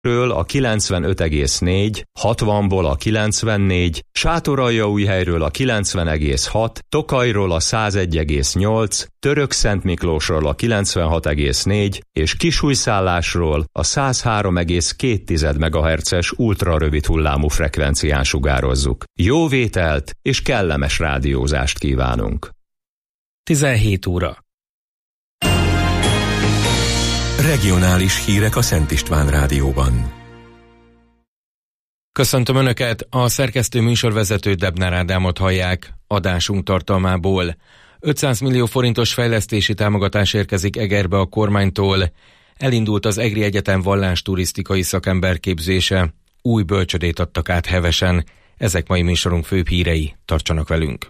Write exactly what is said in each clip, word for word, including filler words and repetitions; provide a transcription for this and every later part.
ről a kilencvenöt egész négy, hatvanból a kilencvennégy, Sátoraljaújhelyről a kilencven egész hat, Tokajról a százegy egész nyolc, Törökszentmiklósról a kilencvenhat egész négy és Kisújszállásról a száz három egész két megahertzes ultrarövid hullámú frekvencián sugározzuk. Jó vételt és kellemes rádiózást kívánunk! tizenhét óra. Regionális hírek a Szent István Rádióban. Köszöntöm Önöket, a szerkesztő műsorvezető Debnár Ádámot hallják. Adásunk tartalmából. ötszáz millió forintos fejlesztési támogatás érkezik Egerbe a kormánytól. Elindult az Egri Egyetem vallásturisztikai szakemberképzése. Új bölcsödét adtak át Hevesen. Ezek mai műsorunk főbb hírei. Tartsanak velünk!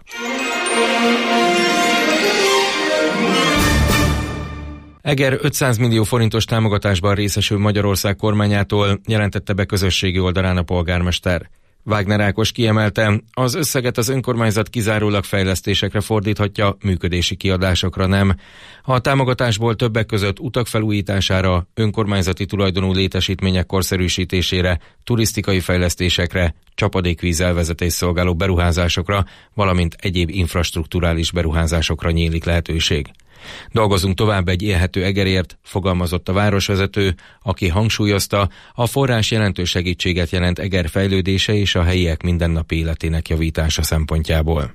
Eger ötszáz millió forintos támogatásban részesül Magyarország kormányától, jelentette be közösségi oldalán a polgármester. Wagner Ákos kiemelte, az összeget az önkormányzat kizárólag fejlesztésekre fordíthatja, működési kiadásokra nem. A támogatásból többek között utak felújítására, önkormányzati tulajdonú létesítmények korszerűsítésére, turisztikai fejlesztésekre, csapadékvíz elvezetés szolgáló beruházásokra, valamint egyéb infrastrukturális beruházásokra nyílik lehetőség. Dolgozunk tovább egy élhető Egerért, fogalmazott a városvezető, aki hangsúlyozta, a forrás jelentős segítséget jelent Eger fejlődése és a helyiek mindennapi életének javítása szempontjából.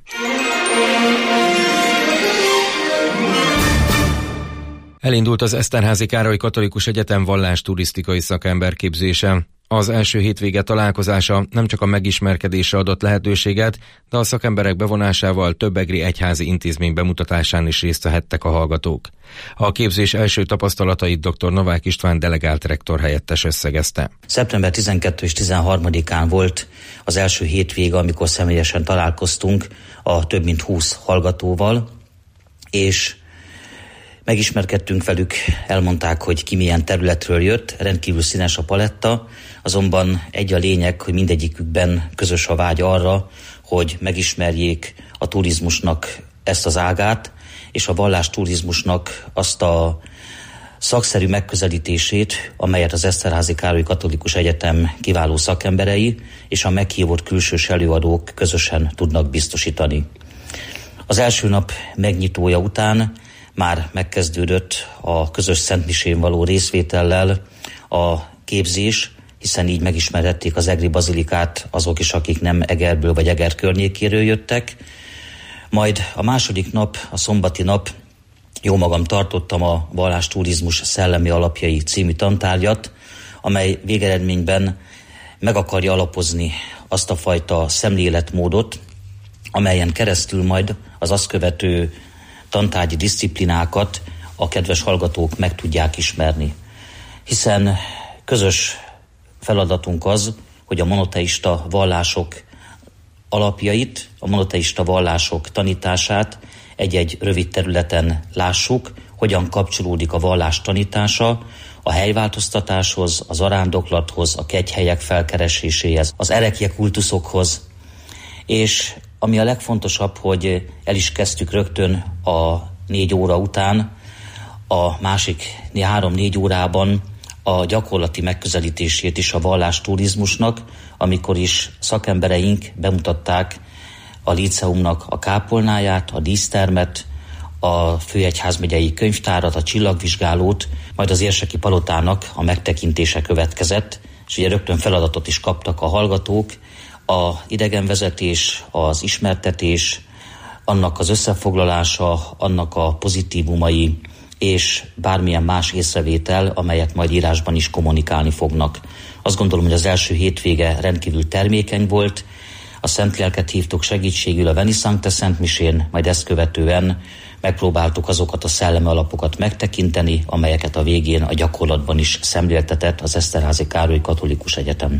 Elindult az Eszterházy Károly Katolikus Egyetem vallásturisztikai szakemberképzése. Az első hétvége találkozása nem csak a megismerkedésre adott lehetőséget, de a szakemberek bevonásával több egri egyházi intézmény bemutatásán is részt vehettek a hallgatók. A képzés első tapasztalatait dr. Novák István delegált rektor helyettes összegezte. szeptember tizenkettedikén és tizenharmadikán volt az első hétvége, amikor személyesen találkoztunk a több mint húsz hallgatóval, és megismerkedtünk velük, elmondták, hogy ki milyen területről jött, rendkívül színes a paletta, azonban egy a lényeg, hogy mindegyikükben közös a vágy arra, hogy megismerjék a turizmusnak ezt az ágát, és a vallásturizmusnak azt a szakszerű megközelítését, amelyet az Eszterházy Károly Katolikus Egyetem kiváló szakemberei és a meghívott külsős előadók közösen tudnak biztosítani. Az első nap megnyitója után már megkezdődött a közös szentmisén való részvétellel a képzés, hiszen így megismerhették az egri bazilikát azok is, akik nem Egerből vagy Eger környékéről jöttek. Majd a második nap, a szombati nap, jó magam tartottam a vallásturizmus szellemi alapjai című tantárgyat, amely végeredményben meg akarja alapozni azt a fajta szemléletmódot, amelyen keresztül majd az azt követő tantárgyi diszciplinákat a kedves hallgatók meg tudják ismerni. Hiszen közös feladatunk az, hogy a monoteista vallások alapjait, a monoteista vallások tanítását egy-egy rövid területen lássuk, hogyan kapcsolódik a vallás tanítása a helyváltoztatáshoz, az arándoklathoz, a kegyhelyek felkereséséhez, az erekje kultuszokhoz, és ami a legfontosabb, hogy el is kezdtük rögtön a négy óra után, a másik három-négy órában a gyakorlati megközelítését is a vallásturizmusnak, amikor is szakembereink bemutatták a líceumnak a kápolnáját, a dísztermet, a Főegyházmegyei könyvtárat, a csillagvizsgálót, majd az érseki palotának a megtekintése következett, és ugye rögtön feladatot is kaptak a hallgatók, a idegenvezetés, az ismertetés, annak az összefoglalása, annak a pozitívumai és bármilyen más észrevétel, amelyet majd írásban is kommunikálni fognak. Azt gondolom, hogy az első hétvége rendkívül termékeny volt, a Szent Lelket hívtuk segítségül a Veni Sancte Szentmisén, majd ezt követően megpróbáltuk azokat a szellemi alapokat megtekinteni, amelyeket a végén a gyakorlatban is szemléltetett az Eszterházy Károly Katolikus Egyetem.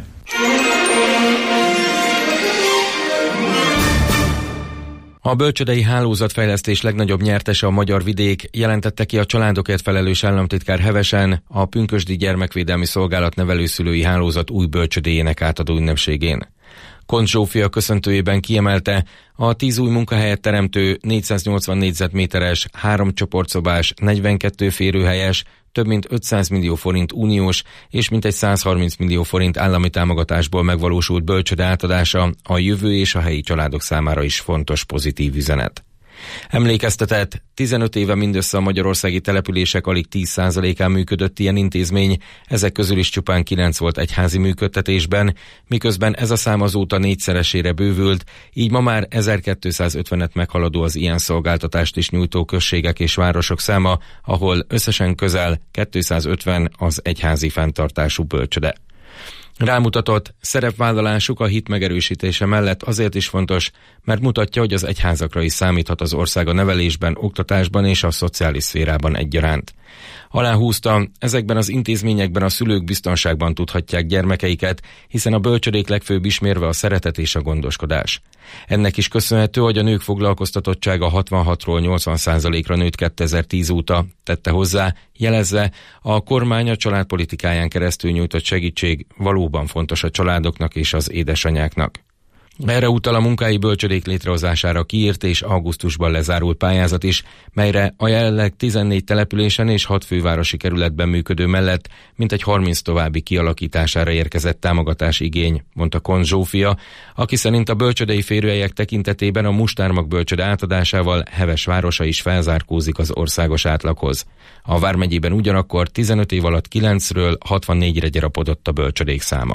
A bölcsödei hálózatfejlesztés legnagyobb nyertese a magyar vidék, jelentette ki a családokért felelős államtitkár Hevesen a Pünkösdi Gyermekvédelmi Szolgálat nevelőszülői hálózat új bölcsödéjének átadó ünnepségén. Koncz Zsófia köszöntőjében kiemelte, a tíz új munkahelyet teremtő négyszáznyolcvan négyzetméteres, három csoportszobás, negyvenkét férőhelyes, több mint ötszáz millió forint uniós és mintegy százharminc millió forint állami támogatásból megvalósult bölcsőde átadása a jövő és a helyi családok számára is fontos pozitív üzenet. Emlékeztetett, tizenöt éve mindössze a magyarországi települések alig tíz százalékán működött ilyen intézmény, ezek közül is csupán kilenc volt egyházi működtetésben, miközben ez a szám azóta négyszeresére bővült, így ma már ezerkétszázötvenet meghaladó az ilyen szolgáltatást is nyújtó községek és városok száma, ahol összesen közel kétszázötven az egyházi fenntartású bölcsőde. Rámutatott, szerepvállalásuk a hit megerősítése mellett azért is fontos, mert mutatja, hogy az egyházakra is számíthat az ország a nevelésben, oktatásban és a szociális szférában egyaránt. Aláhúzta, ezekben az intézményekben a szülők biztonságban tudhatják gyermekeiket, hiszen a bölcsödék legfőbb ismérve a szeretet és a gondoskodás. Ennek is köszönhető, hogy a nők foglalkoztatottsága hatvanhatról nyolcvan százalékra nőtt kétezer-tíz óta, tette hozzá, jelezve, a kormány a családpolitikáján keresztül nyújtott segítség valóban fontos a családoknak és az édesanyáknak. Erre utal a munkahelyi bölcsödék létrehozására kiírt és augusztusban lezárult pályázat is, melyre a jelenleg tizennégy településen és hat fővárosi kerületben működő mellett mintegy harminc további kialakítására érkezett támogatás igény, mondta Koncz Zsófia, aki szerint a bölcsödei férőhelyek tekintetében a Mustármag bölcsöde átadásával Heves városa is felzárkózik az országos átlaghoz. A vármegyében ugyanakkor tizenöt év alatt kilencről hatvannégyre gyarapodott a bölcsödék száma.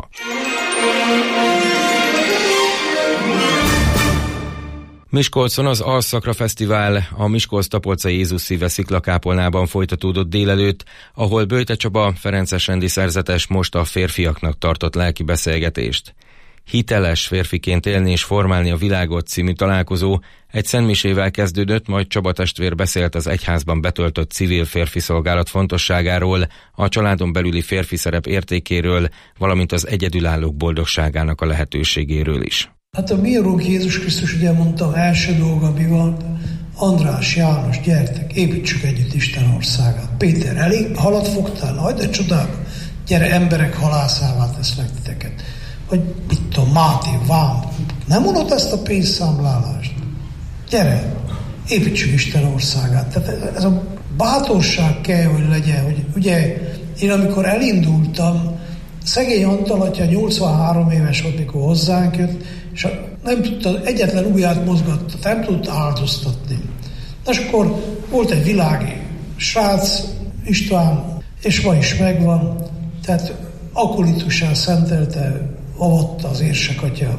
Miskolcon az Alszakra Fesztivál a Miskolc-Tapolca Jézus Szíve sziklakápolnában folytatódott délelőtt, ahol Böjte Csaba, ferences rendi szerzetes most a férfiaknak tartott lelki beszélgetést. Hiteles férfiként élni és formálni a világot című találkozó egy szentmisével kezdődött, majd Csaba testvér beszélt az egyházban betöltött civil férfi szolgálat fontosságáról, a családon belüli férfi szerep értékéről, valamint az egyedülállók boldogságának a lehetőségéről is. Hát a mi Urunk Jézus Krisztus ugye mondta, első dolga mi van, András, János, gyertek, építsük együtt Isten országát. Péter, elég halat fogtál? Hagyd de csodába, gyere, emberek halászává teszlek titeket. Vagy mit tudom, Máté, Vám, nem mondod ezt a pénzszámlálást? Gyere, építsük Isten országát. Tehát ez a bátorság kell, hogy legyen, hogy ugye én amikor elindultam, szegény Antal atya nyolcvanhárom éves volt, mikor hozzánk jött, és nem tudta, egyetlen ujját mozgatta, nem tudta áldoztatni. És akkor volt egy világi srác, István, és ma is megvan, tehát akolitussal szentelte, avatta az érsek atya.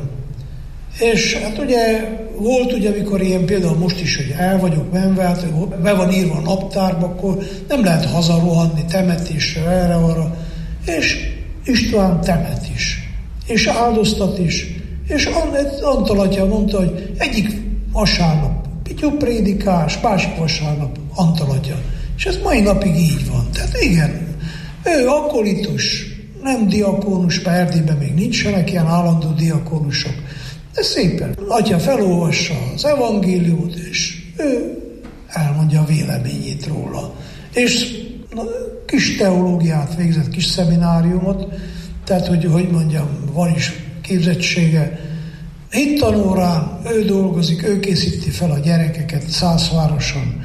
És hát ugye volt ugye, amikor ilyen például most is, hogy el vagyok menve, hát be van írva a naptárba, akkor nem lehet hazarohanni temetésre, erre-arra, és István temet is, és áldoztat is, és Antal atya mondta, hogy egyik vasárnap Pityu prédikás, másik vasárnap Antal atya. És ez mai napig így van. Tehát igen, ő akolitus, nem diakónus, mert Erdélyben még nincsenek ilyen állandó diakónusok, de szépen atya felolvassa az evangéliumot, és ő elmondja a véleményét róla. És kis teológiát végzett, kis szemináriumot, tehát, hogy, hogy mondjam, van is képzettsége. Hittanórán ő dolgozik, ő készíti fel a gyerekeket Szászvároson.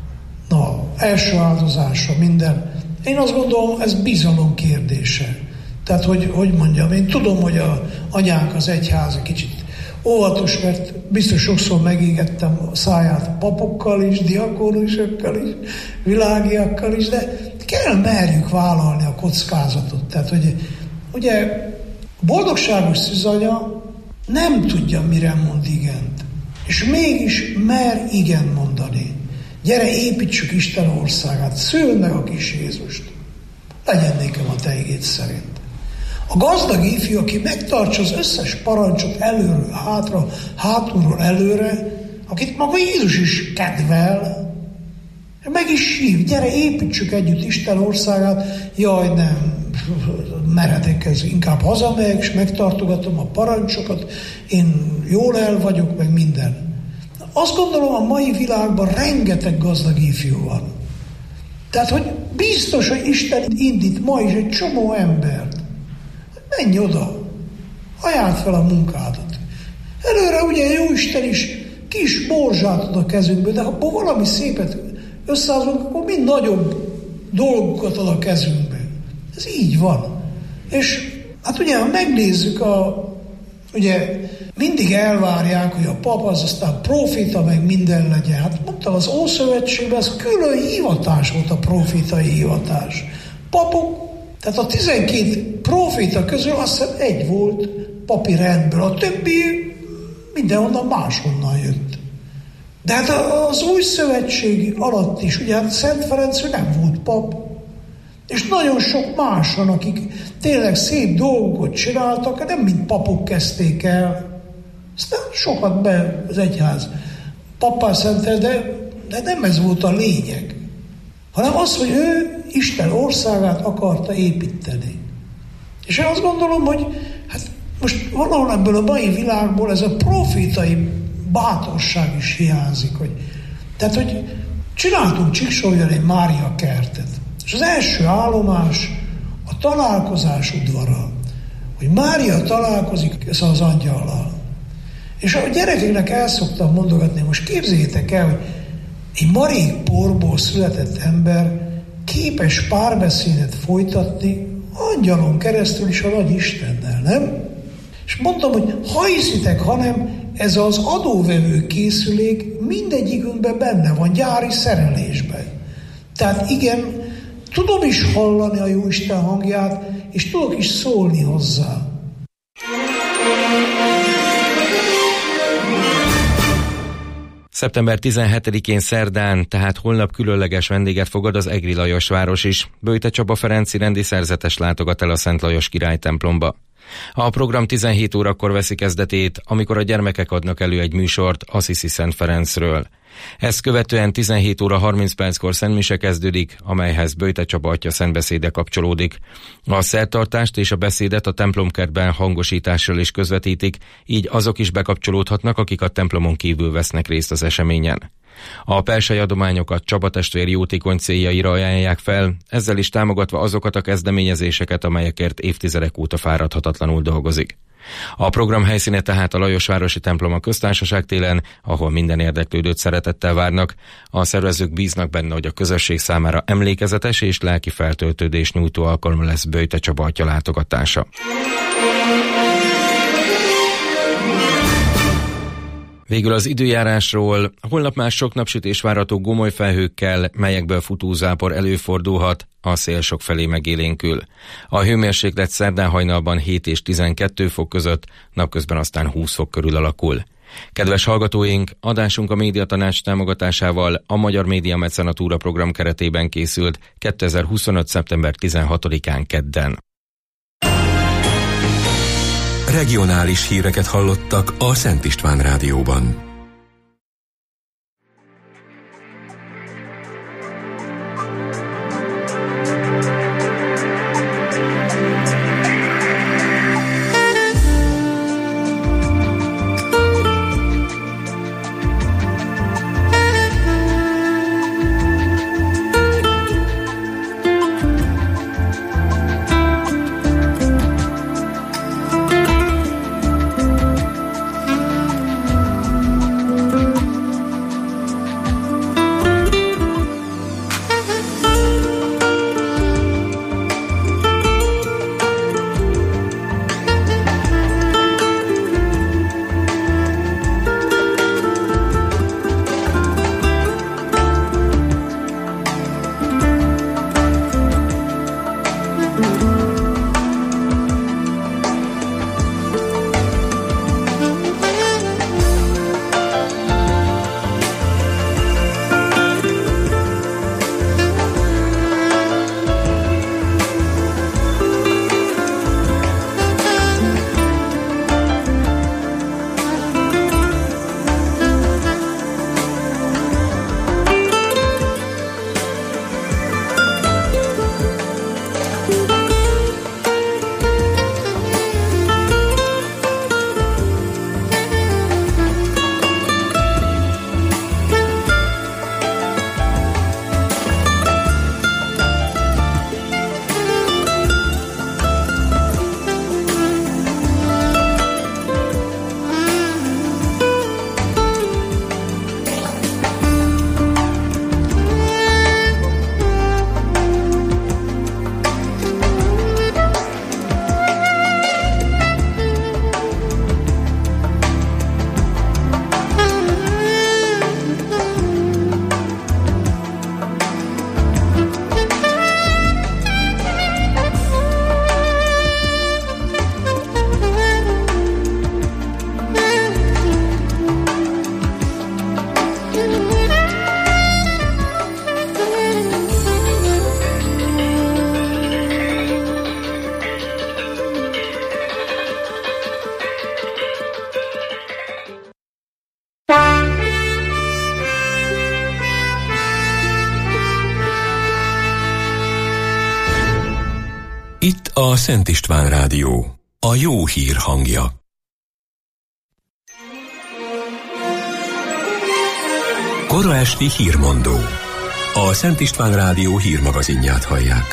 Na, első áldozása, minden. Én azt gondolom, ez bizalom kérdése. Tehát, hogy, hogy mondjam, én tudom, hogy a anyánk az egyház kicsit óvatos, mert biztos sokszor megégettem a száját papokkal is, diakónusokkal is, világiakkal is, de kell merjük vállalni a kockázatot. Tehát, hogy ugye boldogságos szűzanya nem tudja, mire mond igent. És mégis mer igen mondani. Gyere, építsük Isten országát, szüld meg a kis Jézust. Legyen nékem a te igéd szerint. A gazdag ifjú, aki megtartsa az összes parancsot előről, hátra, hátulról előre, akit maga Jézus is kedvel, meg is hív, gyere, építsük együtt Isten országát, jaj, nem, meredek ez, inkább hazamegyek, és megtartogatom a parancsokat, én jól el vagyok, meg minden. Azt gondolom, a mai világban rengeteg gazdag ifjú van. Tehát, hogy biztos, hogy Isten indít ma is egy csomó embert. Menj oda. Ajánld fel a munkádat. Előre ugye Jóisten is kis morzsát ad a kezünkbe, de ha valami szépet összehozunk, akkor mind nagyobb dolgokat ad a kezünkbe. Ez így van. És hát ugye, ha megnézzük, a, ugye mindig elvárják, hogy a pap az aztán profita, meg minden legyen. Hát mondtam, az Ószövetségben ez külön hivatás volt, a profitai hivatás. Papok, tehát a tizenkét profita közül azt hiszem egy volt papi rendből, a többi mindenhonnan máshonnan jött. De hát az új szövetség alatt is, ugye hát Szent Ferenc nem volt pap, és nagyon sok más van, akik tényleg szép dolgokat csináltak, nem mint papok kezdték el. Aztán sokat be az egyház pappá szentel, de, de nem ez volt a lényeg, hanem az, hogy ő Isten országát akarta építeni. És én azt gondolom, hogy hát most valahol ebből a mai világból ez a profitai bátorság is hiányzik. Hogy, tehát, hogy csináltunk Csíksólyán egy Mária kertet, és az első állomás a találkozás udvara, hogy Mária találkozik az angyallal. És a gyerekeknek el szoktam mondogatni, most képzeljétek el, hogy egy marék porból született ember képes párbeszédet folytatni angyalon keresztül is a nagy Istennel, nem? És mondtam, hogy ha hiszitek, hanem ez az adóvevő készülék mindegyikünkben benne van, gyári szerelésben. Tehát igen, tudom is hallani a Jóisten hangját, és tudok is szólni hozzá. szeptember tizenhetedikén szerdán, tehát holnap különleges vendéget fogad az Egri Lajos város is. Böjte Csaba Ferenci rendi szerzetes látogat el a Szent Lajos király templomba. A program tizenhét órakor veszi kezdetét, amikor a gyermekek adnak elő egy műsort Assisi Szent Ferencről. Ezt követően tizenhét óra harminc perckor szentmise kezdődik, amelyhez Böjte Csaba atya szentbeszéde kapcsolódik. A szertartást és a beszédet a templomkertben hangosítással is közvetítik, így azok is bekapcsolódhatnak, akik a templomon kívül vesznek részt az eseményen. A persei adományokat Csaba testvér jótékony céljaira ajánlják fel, ezzel is támogatva azokat a kezdeményezéseket, amelyekért évtizedek óta fáradhatatlanul dolgozik. A program helyszíne tehát a Lajosvárosi templom a Köztársaság téren, ahol minden érdeklődőt szeretettel várnak. A szervezők bíznak benne, hogy a közösség számára emlékezetes és lelki feltöltődés nyújtó alkalom lesz Böjte Csaba atya látogatása. Végül az időjárásról. Holnap már sok napsütés várható gomoly felhőkkel, melyekből futózápor előfordulhat, a szél sok felé megélénkül. A hőmérséklet szerdán hajnalban hét és tizenkettő fok között, napközben aztán húsz fok körül alakul. Kedves hallgatóink, adásunk a Médiatanács támogatásával a Magyar Média Mecenatúra program keretében készült kétezer-huszonöt. szeptember tizenhatodikán kedden. Regionális híreket hallottak a Szent István Rádióban. Szent István Rádió, a jó hír hangja. Kora esti hírmondó. A Szent István Rádió hírmagazinját hallják.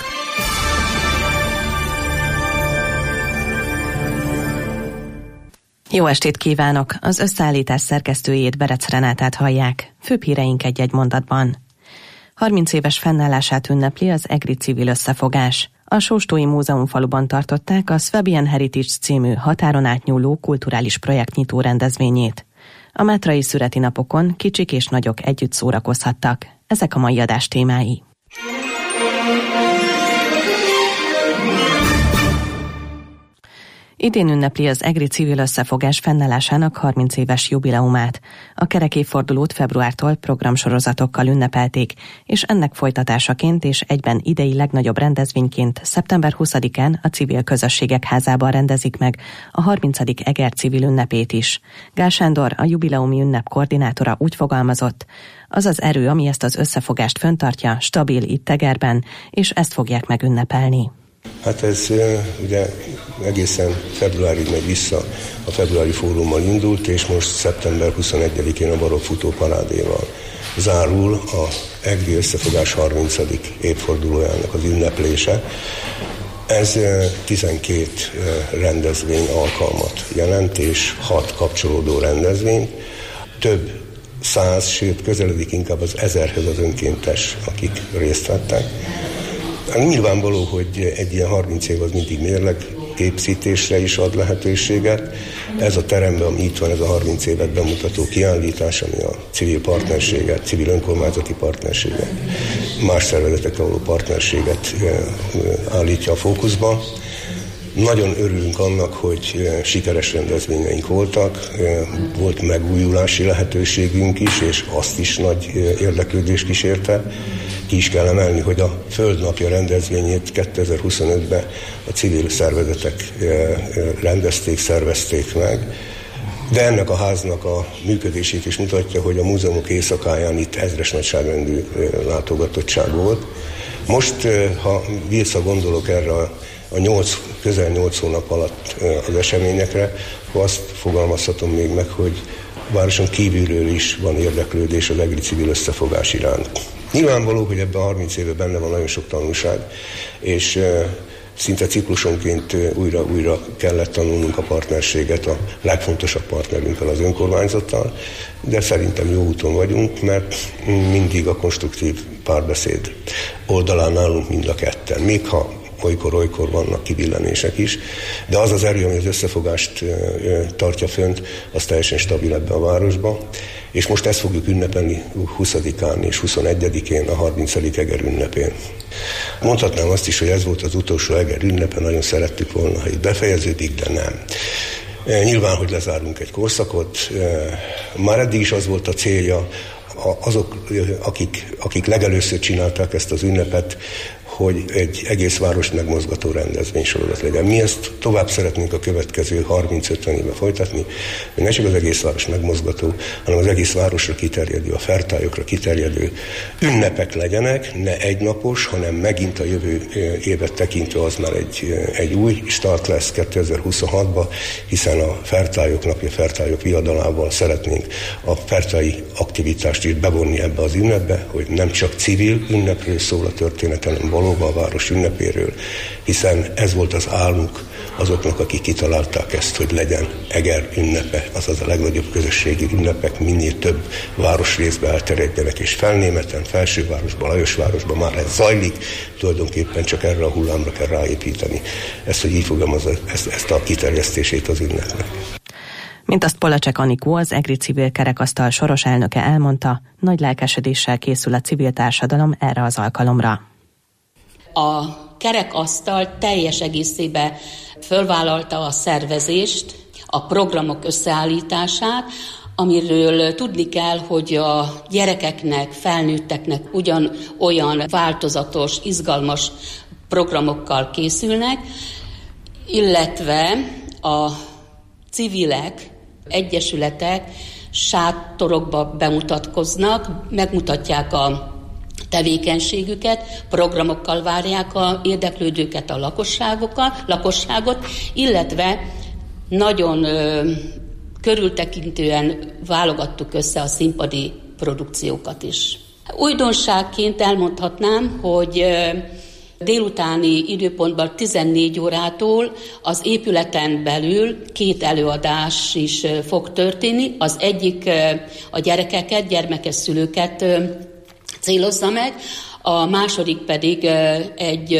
Jó estét kívánok! Az összeállítás szerkesztőjét, Berec Renátát hallják. Főbb híreink egy-egy mondatban. harminc éves fennállását ünnepli az egri civil összefogás. A Sóstói Múzeumfaluban tartották a Swabian Heritage című határon átnyúló kulturális projektnyitó rendezvényét. A Mátrai Szüreti napokon kicsik és nagyok együtt szórakozhattak. Ezek a mai adás témái. Idén ünnepli az egri civil összefogás fennállásának harminc éves jubileumát. A kerekévfordulót februártól programsorozatokkal ünnepelték, és ennek folytatásaként és egyben idei legnagyobb rendezvényként szeptember huszadikán a Civil Közösségek Házában rendezik meg a harmincadik Eger civil ünnepét is. Gál Sándor, a jubileumi ünnep koordinátora úgy fogalmazott: az az erő, ami ezt az összefogást fenntartja, stabil itt Egerben, és ezt fogják megünnepelni. Hát ez ugye egészen februárig megy vissza, a februári fórummal indult, és most szeptember huszonegyedikén a barokk futóparádéval zárul a egri összefogás harmincadik évfordulójának az ünneplése. Ez tizenkét rendezvény alkalmat jelent, és hat kapcsolódó rendezvény. Több száz, sőt közeledik inkább az ezerhez az önkéntes, akik részt vettek. Nyilvánvaló, hogy egy ilyen harminc év az mindig mérleg képzítésre is ad lehetőséget. Ez a teremben, ami itt van, ez a harminc évet bemutató kiállítás, ami a civil partnerséget, civil önkormányzati partnerséget, más szervezetekkel való partnerséget állítja a fókuszba. Nagyon örülünk annak, hogy sikeres rendezvényeink voltak, volt megújulási lehetőségünk is, és azt is nagy érdeklődés kísérte. Ki is kell emelni, hogy a Földnapja rendezvényét kétezer-huszonötben a civil szervezetek rendezték, szervezték meg, de ennek a háznak a működését is mutatja, hogy a múzeumok éjszakáján itt ezres nagyságrendű látogatottság volt. Most, ha visszagondolok erre a a nyolc, közel nyolc hónap alatt az eseményekre, akkor azt fogalmazhatom még meg, hogy a városon kívülről is van érdeklődés az egri civil összefogás iránt. Nyilvánvaló, hogy ebben a harminc évben benne van nagyon sok tanulság, és szinte ciklusonként újra-újra kellett tanulnunk a partnerséget a legfontosabb partnerünkkel, az önkormányzattal, de szerintem jó úton vagyunk, mert mindig a konstruktív párbeszéd oldalán állunk mind a ketten, még ha olykor-olykor vannak kibillenések is, de az az erő, ami az összefogást tartja fönt, az teljesen stabil ebbe a városba, és most ezt fogjuk ünnepelni huszadikán és huszonegyedikén, a harmincadik Eger ünnepén. Mondhatnám azt is, hogy ez volt az utolsó Eger ünnepe, nagyon szerettük volna, ha itt befejeződik, de nem. Nyilván, hogy lezárunk egy korszakot, már eddig is az volt a célja, azok, akik, akik legelőször csinálták ezt az ünnepet, hogy egy egész várost megmozgató rendezvénysorozat legyen. Mi ezt tovább szeretnénk a következő harminc-ötven évben folytatni, hogy ne csak az egész város megmozgató, hanem az egész városra kiterjedő, a fertályokra kiterjedő ünnepek legyenek, ne egynapos, hanem megint a jövő évet tekintve az már egy, egy új start lesz kétezer-huszonhatban, hiszen a fertályok napja, fertályok viadalával szeretnénk a fertályi aktivitást is bevonni ebbe az ünnepbe, hogy nem csak civil ünnepről szól a történet, hanem valóban a város ünnepéről, hiszen ez volt az álmuk azoknak, akik kitalálták ezt, hogy legyen Eger ünnepe, azaz a legnagyobb közösségi ünnepek, minél több városrészbe elterjedjenek, és Felnémeten, Felsővárosban, Lajosvárosban már ez zajlik, tulajdonképpen csak erre a hullámra kell ráépíteni ezt, hogy így fogalmazza ezt, ezt a kiterjesztését az ünnepnek. Mint azt Polacsek Anikó, az egri civil kerekasztal soros elnöke elmondta, nagy lelkesedéssel készül a civil társadalom erre az alkalomra. A kerekasztal teljes egészében fölvállalta a szervezést, a programok összeállítását, amiről tudni kell, hogy a gyerekeknek, felnőtteknek ugyanolyan változatos, izgalmas programokkal készülnek, illetve a civilek, egyesületek sátorokba bemutatkoznak, megmutatják a tevékenységüket, programokkal várják a érdeklődőket, a lakosságokat, lakosságot, illetve nagyon ö, körültekintően válogattuk össze a színpadi produkciókat is. Újdonságként elmondhatnám, hogy ö, délutáni időpontban tizennégy órától az épületen belül két előadás is ö, fog történni. Az egyik ö, a gyerekeket, gyermekes szülőket ö, célozza meg, a második pedig egy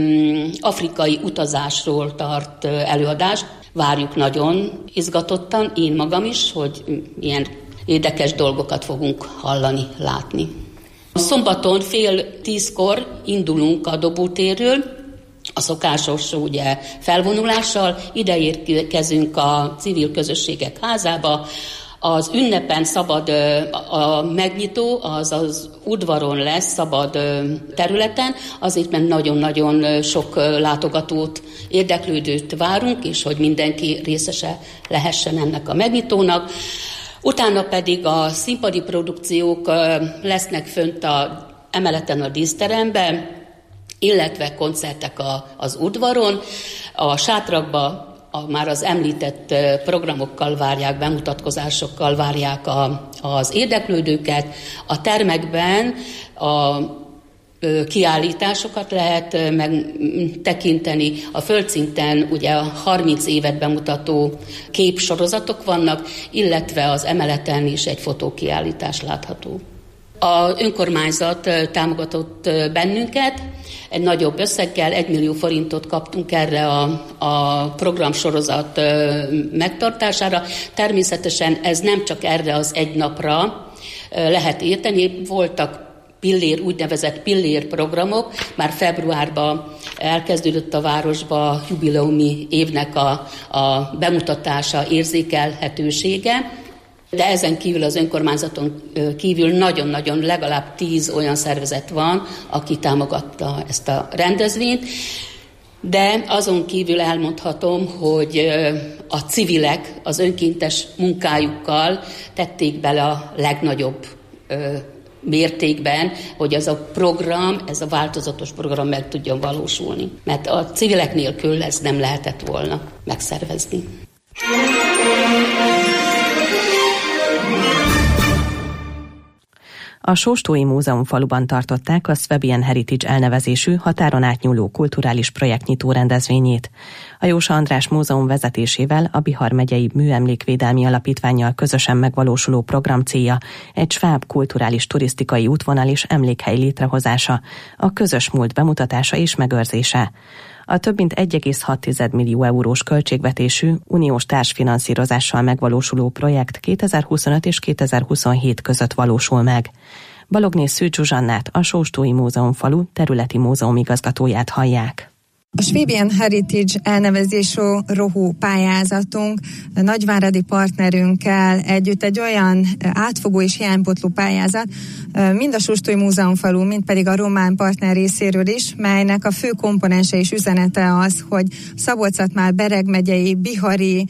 afrikai utazásról tart előadást. Várjuk nagyon izgatottan, én magam is, hogy ilyen érdekes dolgokat fogunk hallani, látni. Szombaton fél tízkor indulunk a Dobótérről, a szokásos ugye, felvonulással, ide érkezünk a civil közösségek házába. Az ünnepen szabad a megnyitó, az az udvaron lesz, szabad területen, azért mert nagyon-nagyon sok látogatót, érdeklődőt várunk, és hogy mindenki részese lehessen ennek a megnyitónak. Utána pedig a színpadi produkciók lesznek fönt a emeleten a díszteremben, illetve koncertek a, az udvaron, a sátrakba. A, már az említett programokkal várják, bemutatkozásokkal várják a, az érdeklődőket. A termekben a ö, kiállításokat lehet megtekinteni. A földszinten ugye a harminc évet bemutató képsorozatok vannak, illetve az emeleten is egy fotókiállítás látható. Az önkormányzat támogatott bennünket, egy nagyobb összeggel, egy millió forintot kaptunk erre a, a programsorozat megtartására. Természetesen ez nem csak erre az egy napra lehet érteni, voltak pillér, úgynevezett pillér programok, már februárban elkezdődött a városba a jubileumi évnek a, a bemutatása, érzékelhetősége, de ezen kívül az önkormányzaton kívül nagyon-nagyon legalább tíz olyan szervezet van, aki támogatta ezt a rendezvényt, de azon kívül elmondhatom, hogy a civilek az önkéntes munkájukkal tették bele a legnagyobb mértékben, hogy ez a program, ez a változatos program meg tudjon valósulni. Mert a civilek nélkül ez nem lehetett volna megszervezni. A Sóstói Múzeum faluban tartották a Swabian Heritage elnevezésű határon átnyúló kulturális projektnyitó rendezvényét. A Jósa András Múzeum vezetésével a Bihar megyei Műemlékvédelmi Alapítvánnyal közösen megvalósuló program célja egy sváb kulturális turisztikai útvonal és emlékhely létrehozása, a közös múlt bemutatása és megőrzése. A több mint egy egész hat millió eurós költségvetésű, uniós társfinanszírozással megvalósuló projekt kétezer-huszonöt és kétezer-huszonhét között valósul meg. Balogné Szűcs Zsuzsannát, a Sóstói Múzeum falu területi múzeum igazgatóját hallják. A Swabian Heritage elnevezésű rohó pályázatunk nagyváradi partnerünkkel együtt egy olyan átfogó és hiánypotló pályázat, mind a Sóstói Múzeumfalu, mind pedig a román partner részéről is, melynek a fő komponense és üzenete az, hogy Szabolcs-Szatmár Bereg megyei, bihari,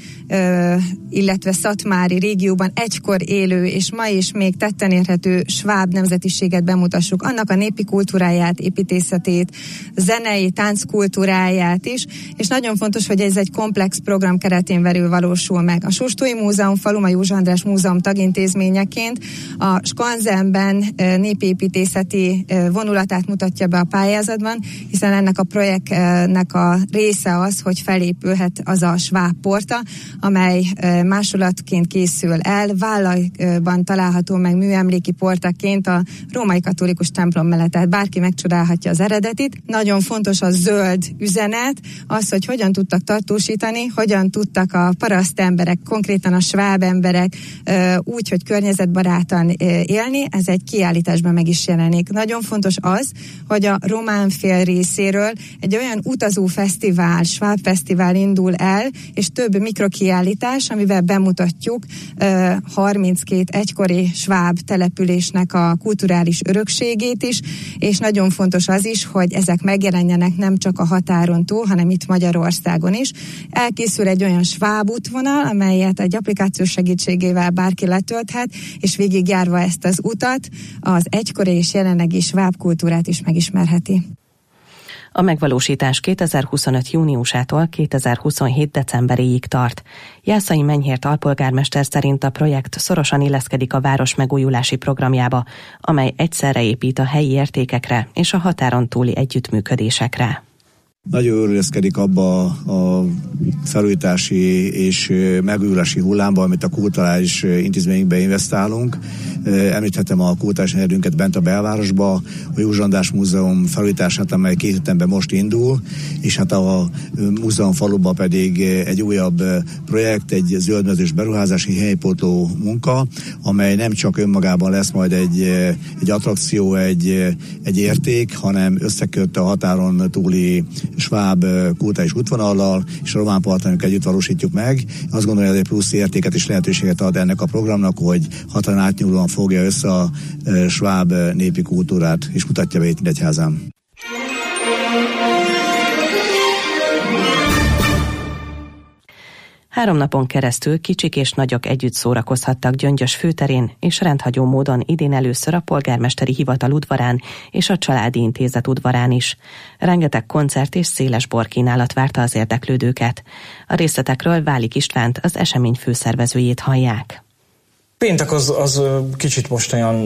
illetve szatmári régióban egykor élő és ma is még tetten érhető sváb nemzetiséget bemutassuk, annak a népi kultúráját, építészetét, zenei, tánckultúráját is, és nagyon fontos, hogy ez egy komplex program keretén belül valósul meg. A Sóstói Múzeumfalu, a József András Múzeum tagintézményeként a Skanzenben népépítészeti vonulatát mutatja be a pályázatban, hiszen ennek a projektnek a része az, hogy felépülhet az a sváb porta, amely másolatként készül el, Vállaiban található meg műemléki portaként a római katolikus templom mellett, tehát bárki megcsodálhatja az eredetit. Nagyon fontos a zöld üzenet, az, hogy hogyan tudtak tartósítani, hogyan tudtak a paraszt emberek, konkrétan a sváb emberek úgy, hogy környezetbarátan élni, ez egy kiállításban meg is jelenik. Nagyon fontos az, hogy a román fél részéről egy olyan utazó fesztivál, sváb fesztivál indul el, és több mikrokiállítás, amivel bemutatjuk uh, harminckét egykori sváb településnek a kulturális örökségét is, és nagyon fontos az is, hogy ezek megjelenjenek nem csak a hat határon túl, hanem itt Magyarországon is. Elkészül egy olyan Schwab útvonal, amelyet egy applikáció segítségével bárki letölthet, és végigjárva ezt az utat, az egykori és jelenlegi Schwab kultúrát is megismerheti. A megvalósítás kétezer-huszonöt júniusától kétezer-huszonhét decemberéig tart. Jászai Menyhért alpolgármester szerint a projekt szorosan illeszkedik a város megújulási programjába, amely egyszerre épít a helyi értékekre és a határon túli együttműködésekre. Nagyon illeszkedik abba a felújítási és megújulási hullámba, amit a kulturális intézményekbe investálunk. Említhetem a kulturális negyedünket bent a belvárosba, a József András Múzeum felújítását, amely két hétenben most indul, és hát a múzeum faluban pedig egy újabb projekt, egy zöldmezős beruházási helypótló munka, amely nem csak önmagában lesz majd egy, egy attrakció, egy, egy érték, hanem összeköt a határon túli Schwab kulturális útvonallal és a román partnerünk együtt valósítjuk meg. Azt gondolom, hogy ez egy plusz értéket és lehetőséget ad ennek a programnak, hogy határon átnyúlóan fogja össze a Schwab népi kultúrát és mutatja be itt Nyíregyházán. Három napon keresztül kicsik és nagyok együtt szórakozhattak Gyöngyös főterén, és rendhagyó módon idén először a polgármesteri hivatal udvarán és a Családi Intézet udvarán is. Rengeteg koncert és széles borkínálat várta az érdeklődőket. A részletekről Válik Istvánt, az esemény főszervezőjét hallják. Péntek az, az kicsit most olyan,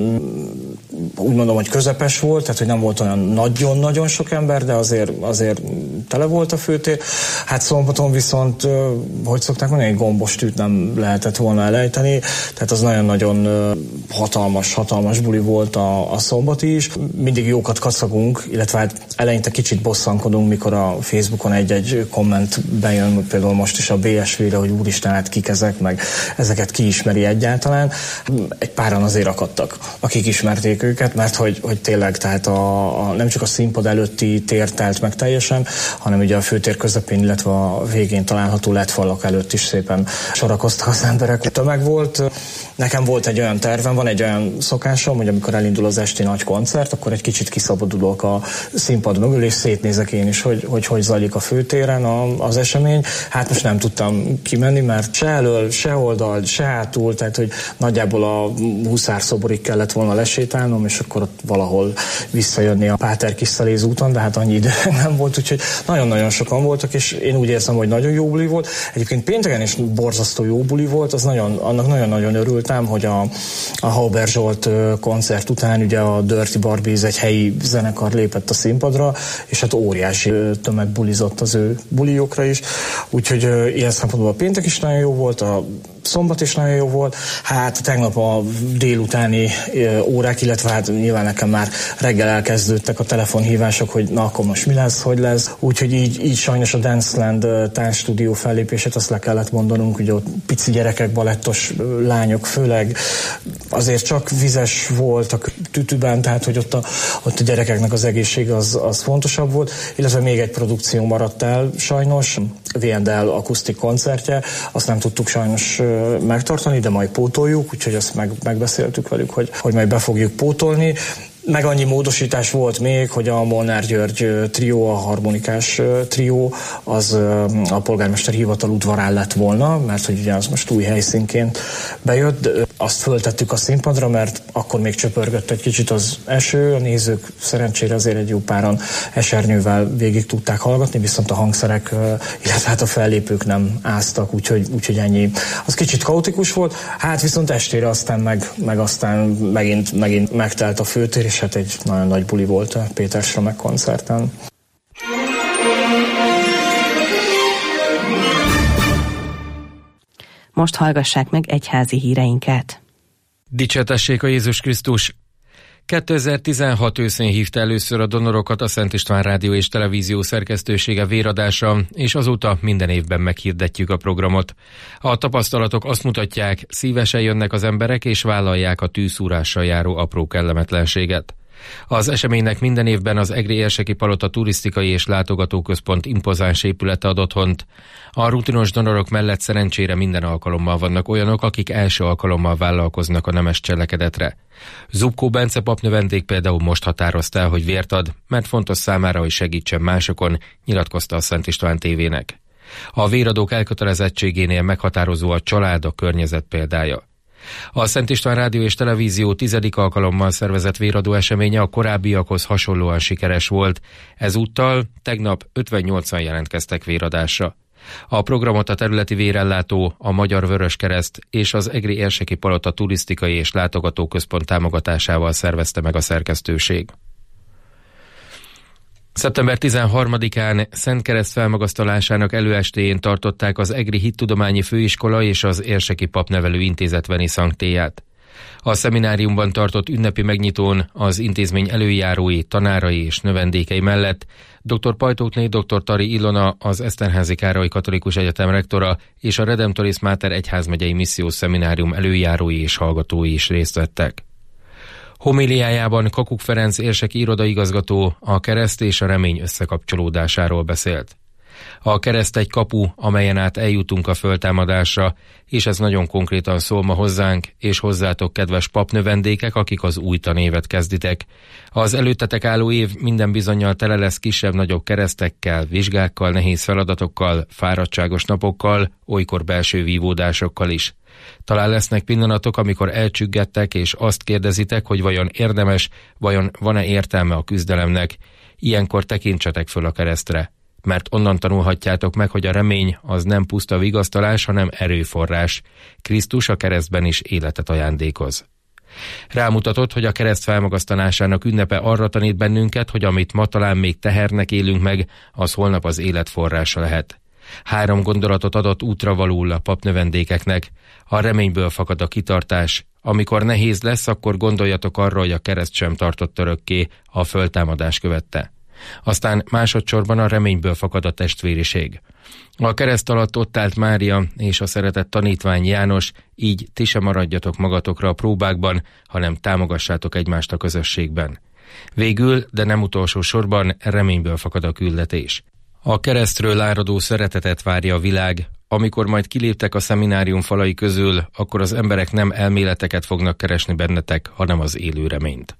úgy mondom, hogy közepes volt, tehát hogy nem volt olyan nagyon-nagyon sok ember, de azért, azért tele volt a főtér. Hát szombaton viszont, hogy szokták mondani, egy gombostűt nem lehetett volna elejteni, tehát az nagyon-nagyon hatalmas, hatalmas buli volt a, a szombati is. Mindig jókat kacagunk, illetve hát eleinte kicsit bosszankodunk, mikor a Facebookon egy-egy komment bejön, például most is a bé es vé-re, hogy úristen, hát kik ezek, meg ezeket ki ismeri egyáltalán. Egy páran azért akadtak, akik ismerték őket, mert hogy, hogy tényleg tehát a, a, nem csak a színpad előtti tér telt meg teljesen, hanem ugye a főtér közepén, illetve a végén található led falak előtt is szépen sorakoztak az emberek. Tömeg volt. Nekem volt egy olyan tervem, van egy olyan szokásom, hogy amikor elindul az esti nagy koncert, akkor egy kicsit kiszabadulok a színpad mögül, és szétnézek én is, hogy hogy, hogy zajlik a főtéren a, az esemény. Hát most nem tudtam kimenni, mert se elől, se oldal, se hátul, tehát hogy nagyjából a Huszár-szoborig kellett volna lesétálnom, és akkor ott valahol visszajönni a Páter Kisszaléz úton, de hát annyi idő nem volt, úgyhogy nagyon-nagyon sokan voltak, és én úgy érzem, hogy nagyon jó buli volt. Egyébként pénteken is borzasztó jó buli volt, az nagyon, annak nagyon-nagyon örültem, hogy a, a Hauber Zsolt koncert után ugye a Dirty Barbies, egy helyi zenekar lépett a színpadra, és hát óriási tömeg bulizott az ő buliókra is, úgyhogy ilyen szempontból a péntek is nagyon jó volt, a szombat is nagyon jó volt, hát tegnap a délutáni órák, illetve hát nyilván nekem már reggel elkezdődtek a telefonhívások, hogy na akkor most mi lesz, hogy lesz, úgyhogy így, így sajnos a Danceland táncstúdió fellépését azt le kellett mondanunk, ugye ott pici gyerekek, balettos lányok főleg, azért csak vizes volt a tütüben, tehát hogy ott a, ott a gyerekeknek az egészsége az, az fontosabb volt, illetve még egy produkció maradt el sajnos, vé en dé el akusztik koncertje, azt nem tudtuk sajnos megtartani, de majd pótoljuk, úgyhogy azt meg, megbeszéltük velük, hogy, hogy majd be fogjuk pótolni. Meg annyi módosítás volt még, hogy a Molnár György trió, a harmonikás trió, az a polgármester hivatal udvarán lett volna, mert hogy ugye az most új helyszínként bejött. Azt föltettük a színpadra, mert akkor még csöpörgött egy kicsit az eső, a nézők szerencsére azért egy jó páran esernyővel végig tudták hallgatni, viszont a hangszerek, illetve hát a fellépők nem áztak, úgyhogy, úgyhogy ennyi. Az kicsit kaotikus volt, hát viszont estére aztán meg, meg aztán megint, megint megtelt a főtér, és hát egy nagyon nagy buli volt a Péter Sramek koncerten. Most hallgassák meg egyházi híreinket. Dicsértessék a Jézus Krisztus! kétezer-tizenhat őszén hívta először a donorokat a Szent István Rádió és Televízió szerkesztősége véradásra, és azóta minden évben meghirdetjük a programot. A tapasztalatok azt mutatják, szívesen jönnek az emberek és vállalják a tűzszúrással járó apró kellemetlenséget. Az eseménynek minden évben az Egri Érseki Palota Turisztikai és Látogatóközpont impozáns épülete ad otthont. A rutinos donorok mellett szerencsére minden alkalommal vannak olyanok, akik első alkalommal vállalkoznak a nemes cselekedetre. Zubkó Bence papnövendék például most határozta el, hogy vért ad, mert fontos számára, hogy segítsen másokon, nyilatkozta a Szent István tévének. A véradók elkötelezettségénél meghatározó a család, a környezet példája. A Szent István Rádió és Televízió tizedik alkalommal szervezett véradó eseménye a korábbiakhoz hasonlóan sikeres volt. Ezúttal tegnap ötvennyolcan jelentkeztek véradásra. A programot a területi vérellátó, a Magyar Vöröskereszt és az Egri Érseki Palota Turisztikai és Látogatóközpont támogatásával szervezte meg a szerkesztőség. szeptember tizenharmadikán Szentkereszt felmagasztalásának előestéjén tartották az Egri Hittudományi Főiskola és az Érseki Papnevelő Intézet veniszanktéját. A szemináriumban tartott ünnepi megnyitón az intézmény előjárói, tanárai és növendékei mellett dr. Pajtókné dr. Tari Ilona, az Eszterházy Károly Katolikus Egyetem rektora és a Redemptoris Mater egyházmegyei missziós szeminárium előjárói és hallgatói is részt vettek. Homiliájában Kakuk Ferenc érseki irodaigazgató a kereszt és a remény összekapcsolódásáról beszélt. A kereszt egy kapu, amelyen át eljutunk a föltámadásra, és ez nagyon konkrétan szól ma hozzánk, és hozzátok, kedves papnövendékek, akik az új tanévet kezditek. Az előttetek álló év minden bizonnyal tele lesz kisebb-nagyobb keresztekkel, vizsgákkal, nehéz feladatokkal, fáradtságos napokkal, olykor belső vívódásokkal is. Talán lesznek pillanatok, amikor elcsüggettek, és azt kérdezitek, hogy vajon érdemes, vajon van-e értelme a küzdelemnek. Ilyenkor tekintsetek föl a keresztre, mert onnan tanulhatjátok meg, hogy a remény az nem puszta vigasztalás, hanem erőforrás. Krisztus a keresztben is életet ajándékoz. Rámutatott, hogy a kereszt felmagasztalásának ünnepe arra tanít bennünket, hogy amit ma talán még tehernek élünk meg, az holnap az élet forrása lehet. Három gondolatot adott útravalóul a papnövendékeknek. A reményből fakad a kitartás. Amikor nehéz lesz, akkor gondoljatok arra, hogy a kereszt sem tartott örökké, a föltámadás követte. Aztán másodszorban a reményből fakad a testvériség. A kereszt alatt ott állt Mária és a szeretett tanítvány János, így ti sem maradjatok magatokra a próbákban, hanem támogassátok egymást a közösségben. Végül, de nem utolsó sorban, reményből fakad a küldetés. A keresztről áradó szeretetet várja a világ. Amikor majd kiléptek a szeminárium falai közül, akkor az emberek nem elméleteket fognak keresni bennetek, hanem az élő reményt.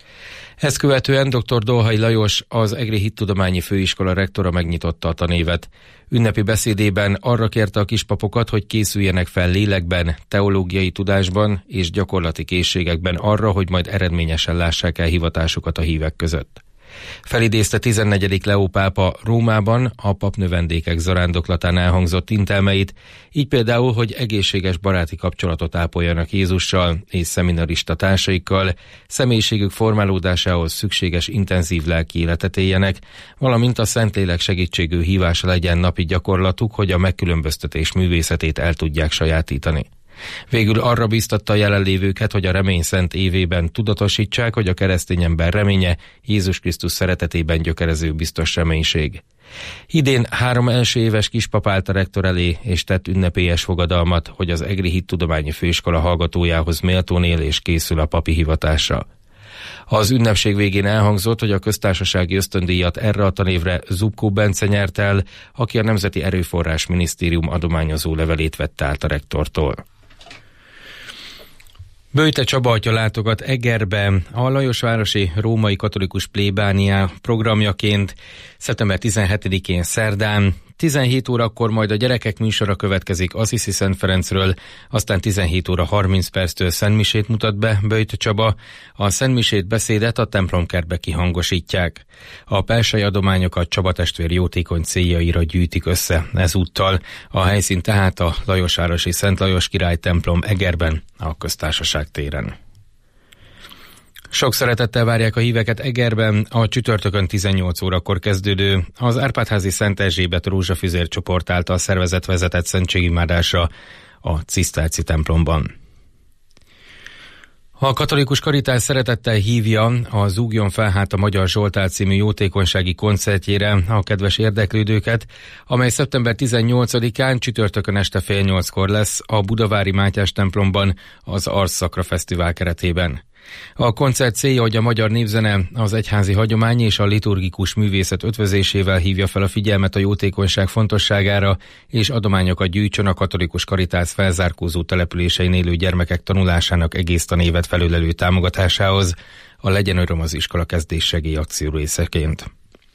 Ezt követően dr. Dolhai Lajos, az Egri Hittudományi Főiskola rektora megnyitotta a tanévet. Ünnepi beszédében arra kérte a kispapokat, hogy készüljenek fel lélekben, teológiai tudásban és gyakorlati készségekben arra, hogy majd eredményesen lássák el hivatásukat a hívek között. Felidézte tizennegyedik Leó pápa Rómában a papnövendékek zarándoklatán elhangzott intelmeit, így például, hogy egészséges baráti kapcsolatot ápoljanak Jézussal és szeminarista társaikkal, személyiségük formálódásához szükséges intenzív lelki életet éljenek, valamint a Szentlélek segítségű hívása legyen napi gyakorlatuk, hogy a megkülönböztetés művészetét el tudják sajátítani. Végül arra bíztatta a jelenlévőket, hogy a remény szent évében tudatosítsák, hogy a keresztény ember reménye Jézus Krisztus szeretetében gyökerező biztos reménység. Idén három első éves kispap állt a rektor elé, és tett ünnepélyes fogadalmat, hogy az Egri Hittudományi Főiskola hallgatójához méltón él és készül a papi hivatásra. Az ünnepség végén elhangzott, hogy a köztársasági ösztöndíjat erre a tanévre Zubkó Bence nyert el, aki a Nemzeti Erőforrás Minisztérium adományozó levelét vette át a rektortól. Böjte Csaba atya látogat Egerbe a Lajosvárosi Római Katolikus Plébánia programjaként szeptember tizenhetedikén szerdán. tizenhét órakor majd a gyerekek műsora következik Assisi Szent Ferencről, aztán tizenhét óra harminc perctől szentmisét mutat be Böjte Csaba. A szentmisét beszédet a templomkertbe kihangosítják. A persei adományokat Csaba testvér jótékony céljaira gyűjtik össze ezúttal. A helyszín tehát a Lajosvárosi Szent Lajos Király templom Egerben, a Köztársaság téren. Sok szeretettel várják a híveket Egerben a csütörtökön tizennyolc órakor kezdődő, az Árpád-házi Szent Erzsébet rózsafüzér csoport által szervezett vezetett szentségimádásra a Ciszterci templomban. A katolikus karitás szeretettel hívja a Zúgjon fel hát a Magyar Zsoltár című jótékonysági koncertjére a kedves érdeklődőket, amely szeptember tizennyolcadikán csütörtökön este fél nyolckor lesz a budavári Mátyás templomban az Arcszakra Fesztivál keretében. A koncert célja, hogy a magyar népzene az egyházi hagyomány és a liturgikus művészet ötvözésével hívja fel a figyelmet a jótékonyság fontosságára, és adományokat gyűjtsön a katolikus karitás felzárkózó településein élő gyermekek tanulásának egész tanévet felülelő támogatásához, a Legyen Öröm az iskola kezdés segélyakció részeként.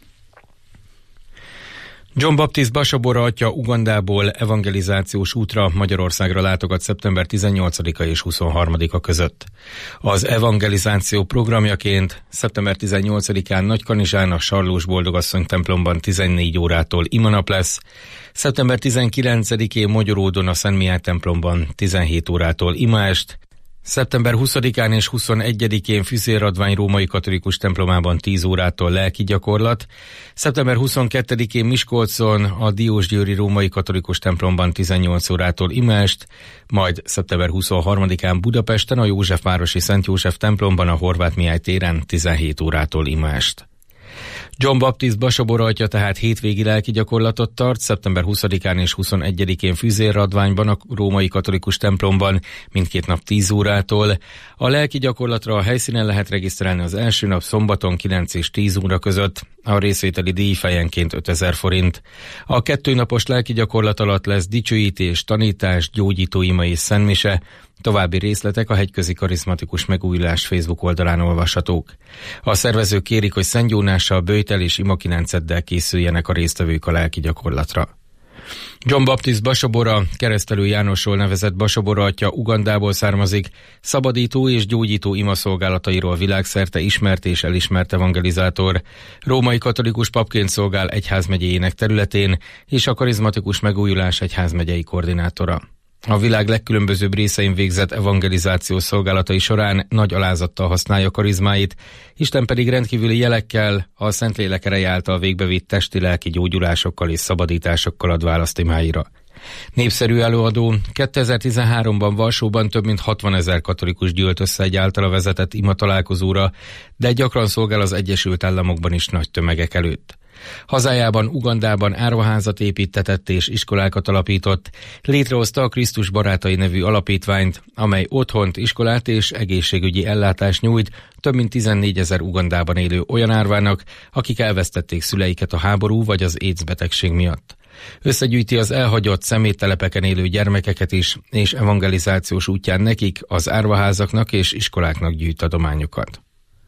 John Baptist Basabora atya Ugandából evangelizációs útra Magyarországra látogat szeptember tizennyolcadika és huszonharmadika között. Az evangelizáció programjaként szeptember tizennyolcadikán Nagykanizsán a Sarlós Boldogasszony templomban tizennégy órától imanap lesz, szeptember tizenkilencedikén Mogyoródon a Szent Mihály templomban tizenhét órától imaest, szeptember huszadikán és huszonegyedikén Füzérradvány római katolikus templomában tíz órától lelki gyakorlat, szeptember huszonkettedikén Miskolcon a Diósgyőri római katolikus templomban tizennyolc órától imaest, majd szeptember huszonharmadikán Budapesten a Józsefvárosi Szent József templomban a Horváth Mihály téren tizenhét órától imaest. John Baptist Basabora atya tehát hétvégi lelki gyakorlatot tart, szeptember huszadikán és huszonegyedikén Füzérradványban a római katolikus templomban, mindkét nap tíz órától. A lelki gyakorlatra a helyszínen lehet regisztrálni az első nap szombaton kilenc és tíz óra között, a részvételi díj fejenként ötezer forint. A kettő napos lelki gyakorlat alatt lesz dicsőítés, tanítás, gyógyítóima és szentmise. További részletek a Hegyközi Karizmatikus Megújulás Facebook oldalán olvashatók. A szervezők kérik, hogy szentgyónással, böjtel és imakilánceddel készüljenek a résztvevők a lelki gyakorlatra. John Baptist Basabora, Keresztelő Jánosról nevezett Basabora atya Ugandából származik, szabadító és gyógyító imaszolgálatairól világszerte ismert és elismert evangelizátor. Római katolikus papként szolgál egyházmegyéjének területén, és a Karizmatikus Megújulás egyházmegyei koordinátora. A világ legkülönbözőbb részein végzett evangelizációs szolgálatai során nagy alázattal használja karizmáit, Isten pedig rendkívüli jelekkel, a Szentlélek ereje által végbevitt testi-lelki gyógyulásokkal és szabadításokkal ad választ imáira. Népszerű előadó, kétezer-tizenháromban Varsóban több mint hatvanezer katolikus gyűlt össze egy általa vezetett ima találkozóra, de gyakran szolgál az Egyesült Államokban is nagy tömegek előtt. Hazájában, Ugandában árvaházat építtetett és iskolákat alapított, létrehozta a Krisztus Barátai nevű alapítványt, amely otthont, iskolát és egészségügyi ellátást nyújt több mint tizennégyezer Ugandában élő olyan árvának, akik elvesztették szüleiket a háború vagy az AIDS betegség miatt. Összegyűjti az elhagyott szeméttelepeken élő gyermekeket is, és evangelizációs útján nekik, az árvaházaknak és iskoláknak gyűjt adományokat.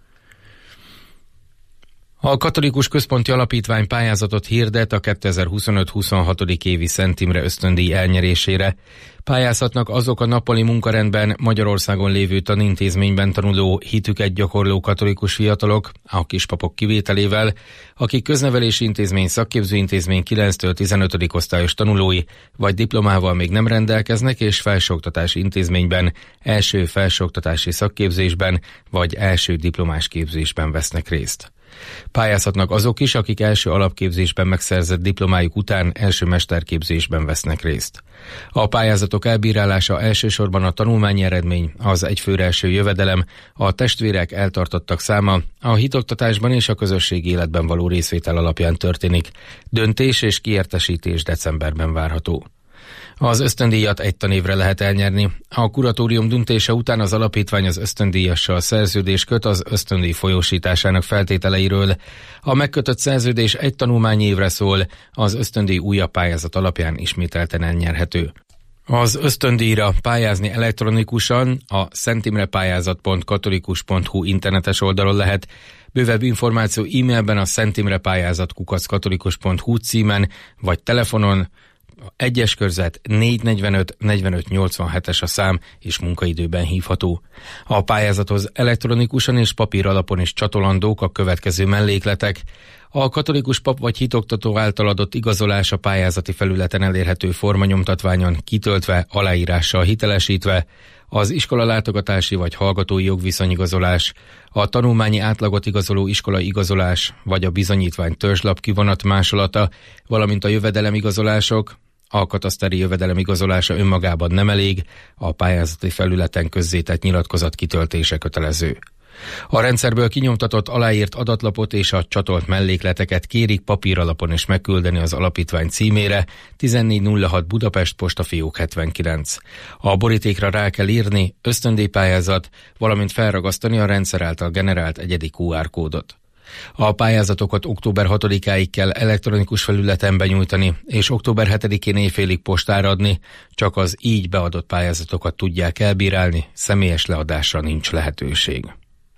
A Katolikus Központi Alapítvány pályázatot hirdet a kétezer-huszonöt-huszonhat. évi Szent Imre ösztöndíj elnyerésére. Pályázhatnak azok a nappali munkarendben Magyarországon lévő tanintézményben tanuló, hitüket gyakorló katolikus fiatalok, a kispapok kivételével, akik köznevelési intézmény, szakképzőintézmény kilenctől tizenötödik osztályos tanulói, vagy diplomával még nem rendelkeznek, és felsőoktatási intézményben, első felsőoktatási szakképzésben, vagy első diplomás képzésben vesznek részt. Pályázhatnak azok is, akik első alapképzésben megszerzett diplomájuk után első mesterképzésben vesznek részt. A pályázatok elbírálása elsősorban a tanulmányi eredmény, az egyfőre eső jövedelem, a testvérek eltartottak száma, a hitoktatásban és a közösségi életben való részvétel alapján történik. Döntés és kiértesítés decemberben várható. Az ösztöndíjat egy tanévre lehet elnyerni. A kuratórium döntése után az alapítvány az ösztöndíjassal szerződés köt az ösztöndíj folyósításának feltételeiről. A megkötött szerződés egy tanulmányi évre szól, az ösztöndíj újabb pályázat alapján ismételten elnyerhető. Az ösztöndíjra pályázni elektronikusan a szentimrepályázat pont katolikus pont hu internetes oldalon lehet, bővebb információ e-mailben a szentimrepályázat kukac katolikus pont hu címen, vagy telefonon, egyes körzet négyszáznegyvenöt negyvenöt nyolcvanhetes a szám, és munkaidőben hívható. A pályázathoz elektronikusan és papír alapon is csatolandók a következő mellékletek. A katolikus pap vagy hitoktató által adott igazolás a pályázati felületen elérhető formanyomtatványon kitöltve, aláírással hitelesítve, az iskolalátogatási vagy hallgatói jogviszonyigazolás, a tanulmányi átlagot igazoló iskolai igazolás vagy a bizonyítvány törzslap kivonat másolata, valamint a jövedelemigazolások. A kataszteri jövedelem igazolása önmagában nem elég, a pályázati felületen közzétett nyilatkozat kitöltése kötelező. A rendszerből kinyomtatott aláírt adatlapot és a csatolt mellékleteket kérik papíralapon is megküldeni az alapítvány címére tizennégy nulla hat Budapest, postafiók hetvenkilenc. A borítékra rá kell írni ösztöndíjpályázat, valamint felragasztani a rendszer által generált egyedi kú ár kódot. A pályázatokat október hatodikáig kell elektronikus felületen benyújtani, és október hetedikén éjfélig postára adni, csak az így beadott pályázatokat tudják elbírálni, személyes leadásra nincs lehetőség.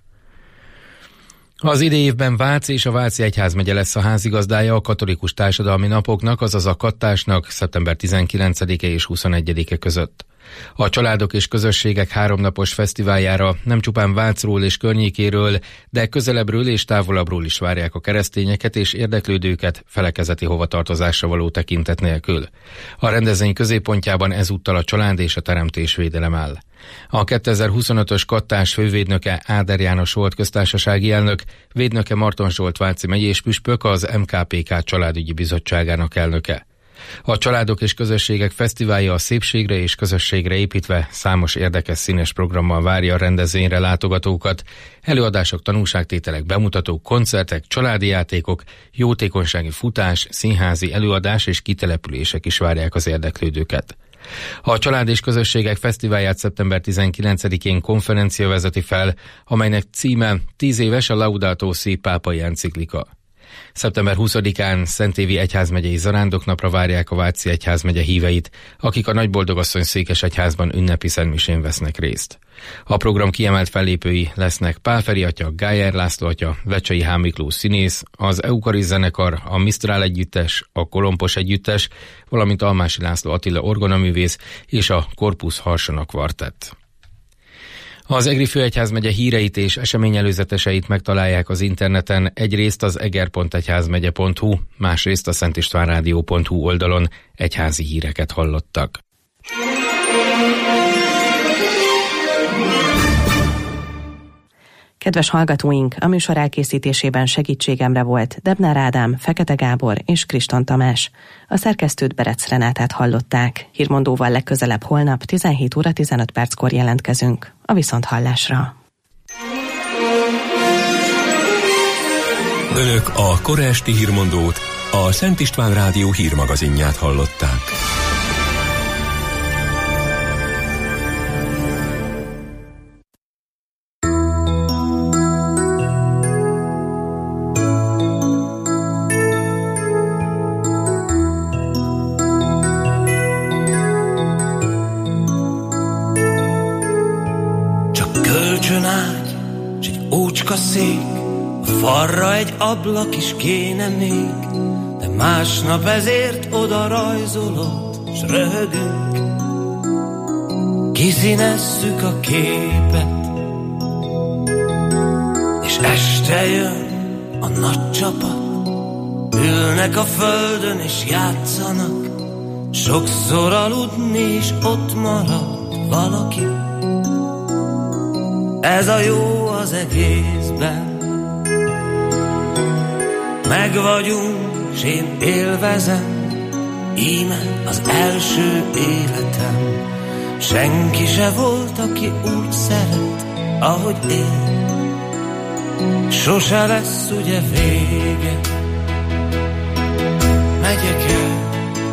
Az idei évben Vác és a Váci Egyházmegye lesz a házigazdája a katolikus társadalmi napoknak, azaz a kattásnak szeptember tizenkilencedike és huszonegyedike között. A családok és közösségek háromnapos fesztiváljára nem csupán Vácról és környékéről, de közelebbről és távolabbról is várják a keresztényeket és érdeklődőket felekezeti hovatartozásra való tekintet nélkül. A rendezvény középpontjában ezúttal a család és a teremtésvédelem áll. A kétezer-huszonötös kattás fővédnöke Áder János volt köztársasági elnök, védnöke Marton Zsolt váci megyés püspök, az em ká pé ká családügyi bizottságának elnöke. A családok és közösségek fesztiválja a szépségre és közösségre építve számos érdekes színes programmal várja a rendezvényre látogatókat. Előadások, tanúságtételek, bemutatók, koncertek, családi játékok, jótékonysági futás, színházi előadás és kitelepülések is várják az érdeklődőket. A Család és Közösségek Fesztiválját szeptember tizenkilencedikén konferencia vezeti fel, amelynek címe tíz éves a Laudato Si pápai enciklika. szeptember huszadikán Szentévi Egyházmegyei Zarándoknapra várják a Váci Egyházmegye híveit, akik a Nagyboldogasszony székesegyházban ünnepi szentmisén vesznek részt. A program kiemelt fellépői lesznek Pál Feri atya, Gájer László atya, Vecsei H. Miklós színész, az Eukariszt zenekar, a Misztrál együttes, a Kolompos együttes, valamint Almási László Attila orgonaművész és a Korpusz Harsona kvartett. Az Egri főegyházmegye híreit és eseményelőzeteseit megtalálják az interneten, egyrészt az eger pont egyházmegye pont hu, másrészt a szentistvánrádió pont hu oldalon. Egyházi híreket hallottak. Kedves hallgatóink, a műsor elkészítésében segítségemre volt Debnár Ádám, Fekete Gábor és Kriston Tamás. A szerkesztőt Berec Renátát hallották. Hírmondóval legközelebb holnap tizenhét óra tizenöt perckor jelentkezünk. A viszonthallásra. Önök a kora esti hírmondót, a Szent István Rádió hírmagazinját hallották. Szék, a falra egy ablak is kéne még, de másnap ezért oda rajzolod, s röhögünk. Kiszínezzük a képet, és este jön a nagy csapat. Ülnek a földön és játszanak, sokszor aludni is ott marad valaki. Ez a jó az egészben. Meg vagyunk, s én élvezem, íme az első életem. Senki se volt, aki úgy szeret, ahogy én. Sose lesz ugye vége. Megyek el,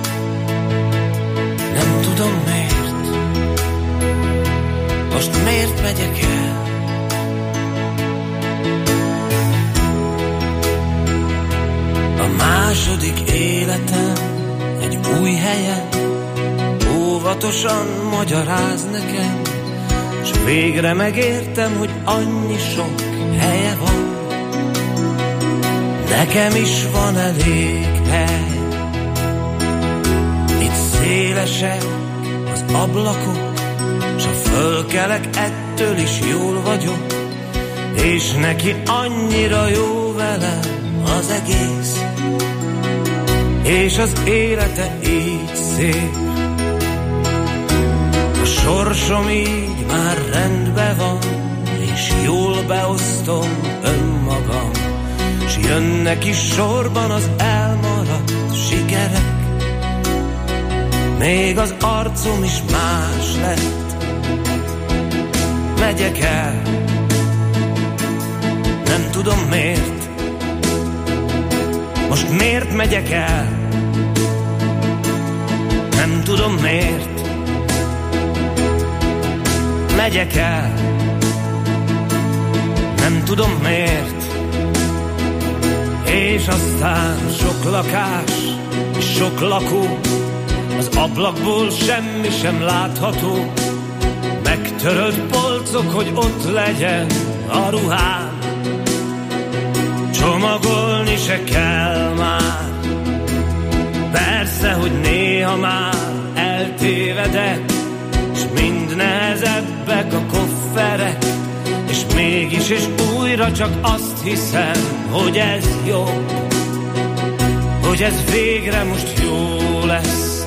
nem tudom miért. Most miért megyek el? A második életem egy új helyen, óvatosan magyaráz nekem, s végre megértem, hogy annyi sok helye van. Nekem is van elég hely. Itt szélesek az ablakok, s ha fölkelek, ettől is jól vagyok, és neki annyira jó velem az egész, és az élete így szép. A sorsom így már rendben van, és jól beosztom önmagam, s jönnek is sorban az elmaradt sikerek. Még az arcom is más lett. Megyek el, nem tudom miért. Most miért megyek el? Nem tudom miért. Megyek el, nem tudom miért. És aztán sok lakás, sok lakó, az ablakból semmi sem látható. Megtörölt polcok, hogy ott legyen a ruhám. Csomagolni se kell már. Persze, hogy néha már eltévedek, s mind nehezebbek a kofferek, és mégis és újra csak azt hiszem, hogy ez jó, hogy ez végre most jó lesz.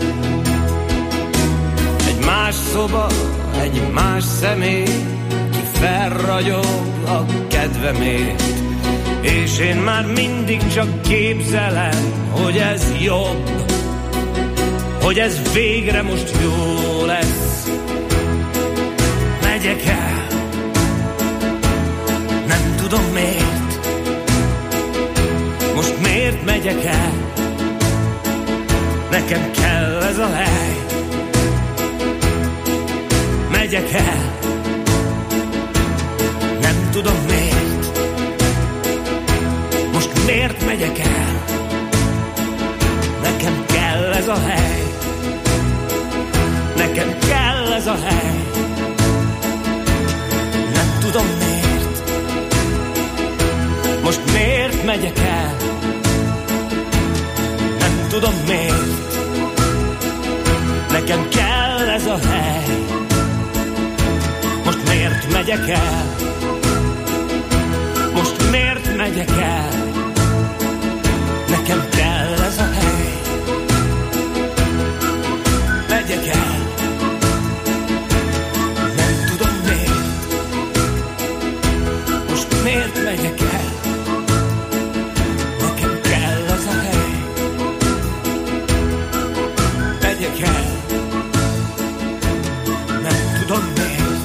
Egy más szoba, egy más személy, ki felragyog a kedvemért, és én már mindig csak képzelem, hogy ez jobb, hogy ez végre most jó lesz. Megyek el, nem tudom miért. Most miért megyek el? Nekem kell ez a hely. Megyek el, nem tudom miért. Most miért megyek el? Nekem kell ez a hely. Nekem kell ez a hely. Nem tudom miért. Most miért megyek el? Nem tudom miért. Nekem kell ez a hely. Most miért megyek el? Most miért megyek el? Nekem kell ez a hely. Megyek el. Nem tudom miért. Most miért megyek el? Nekem kell ez a hely. Megyek el. Nem tudom miért.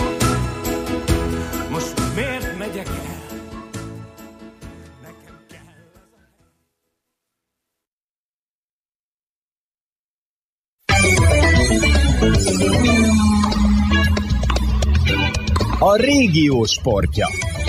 Most miért megyek el? Nekem kell ez a hely. A régió sportja.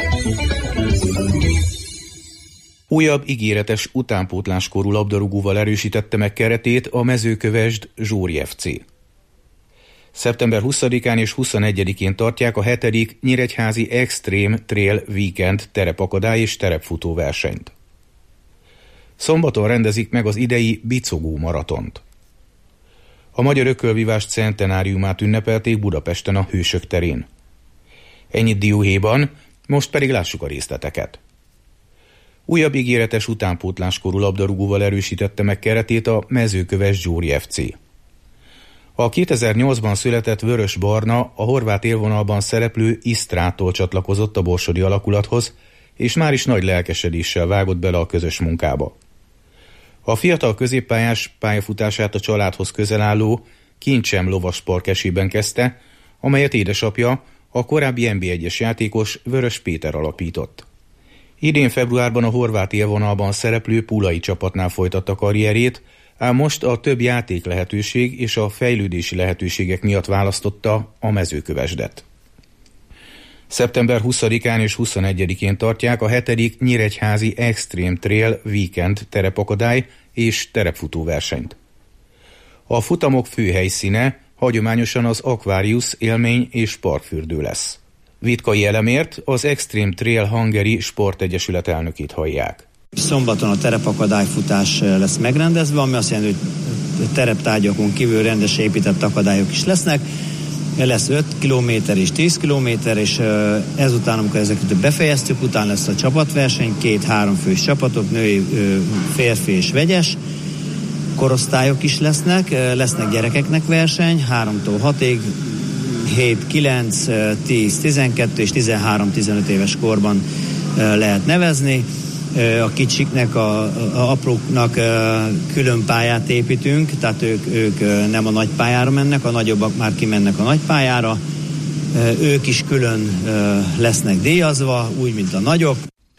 Újabb ígéretes utánpótláskorú labdarúgóval erősítette meg keretét a Mezőkövesd Zsóri ef cé. szeptember huszadikán és huszonegyedikén tartják a hetedik Nyíregyházi Extreme Trail Weekend terepakadály és terepfutó versenyt. Szombaton rendezik meg az idei Bicogó maratont. A Magyar Ökölvívás centenáriumát ünnepelték Budapesten a Hősök terén. Ennyit dióhéjban, most pedig lássuk a részleteket. Újabb ígéretes utánpótláskorú labdarúgóval erősítette meg keretét a Mezőkövesd Zsóri ef cé. A kétezer-nyolcban született Vörös Barna a horvát élvonalban szereplő Isztrától csatlakozott a borsodi alakulathoz, és már is nagy lelkesedéssel vágott bele a közös munkába. A fiatal középpályás pályafutását a családhoz közel álló Kincsem lovaspark esében kezdte, amelyet édesapja, a korábbi en bé egyes játékos Vörös Péter alapított. Idén februárban a horvát élvonalban szereplő pulai csapatnál folytatta karrierjét, ám most a több játék lehetőség és a fejlődési lehetőségek miatt választotta a Mezőkövesdet. szeptember huszadikán és huszonegyedikén tartják a hetedik Nyíregyházi Extreme Trail Weekend terepakadály és terepfutó versenyt. A futamok fő helyszíne hagyományosan az Aquarius élmény és parkfürdő lesz. Vitkai Elemért, az Extreme Trail Hungary Sportegyesület elnökét hallják. Szombaton a terepakadályfutás lesz megrendezve, ami azt jelenti, hogy tereptárgyakon kívül rendesen épített akadályok is lesznek. Lesz öt kilométer és tíz kilométer, és ezután, amikor ezeket befejeztük, utána lesz a csapatverseny, két-három fős csapatok, női, férfi és vegyes korosztályok is lesznek, lesznek gyerekeknek verseny, háromtól hatig, hét, kilenc, tíz, tizenkettő és tizenhárom, tizenöt éves korban lehet nevezni. A kicsiknek, a, a apróknak külön pályát építünk, tehát ők, ők nem a nagy pályára mennek, a nagyobbak már kimennek a nagy pályára. Ők is külön lesznek díjazva, úgy, mint a nagyok.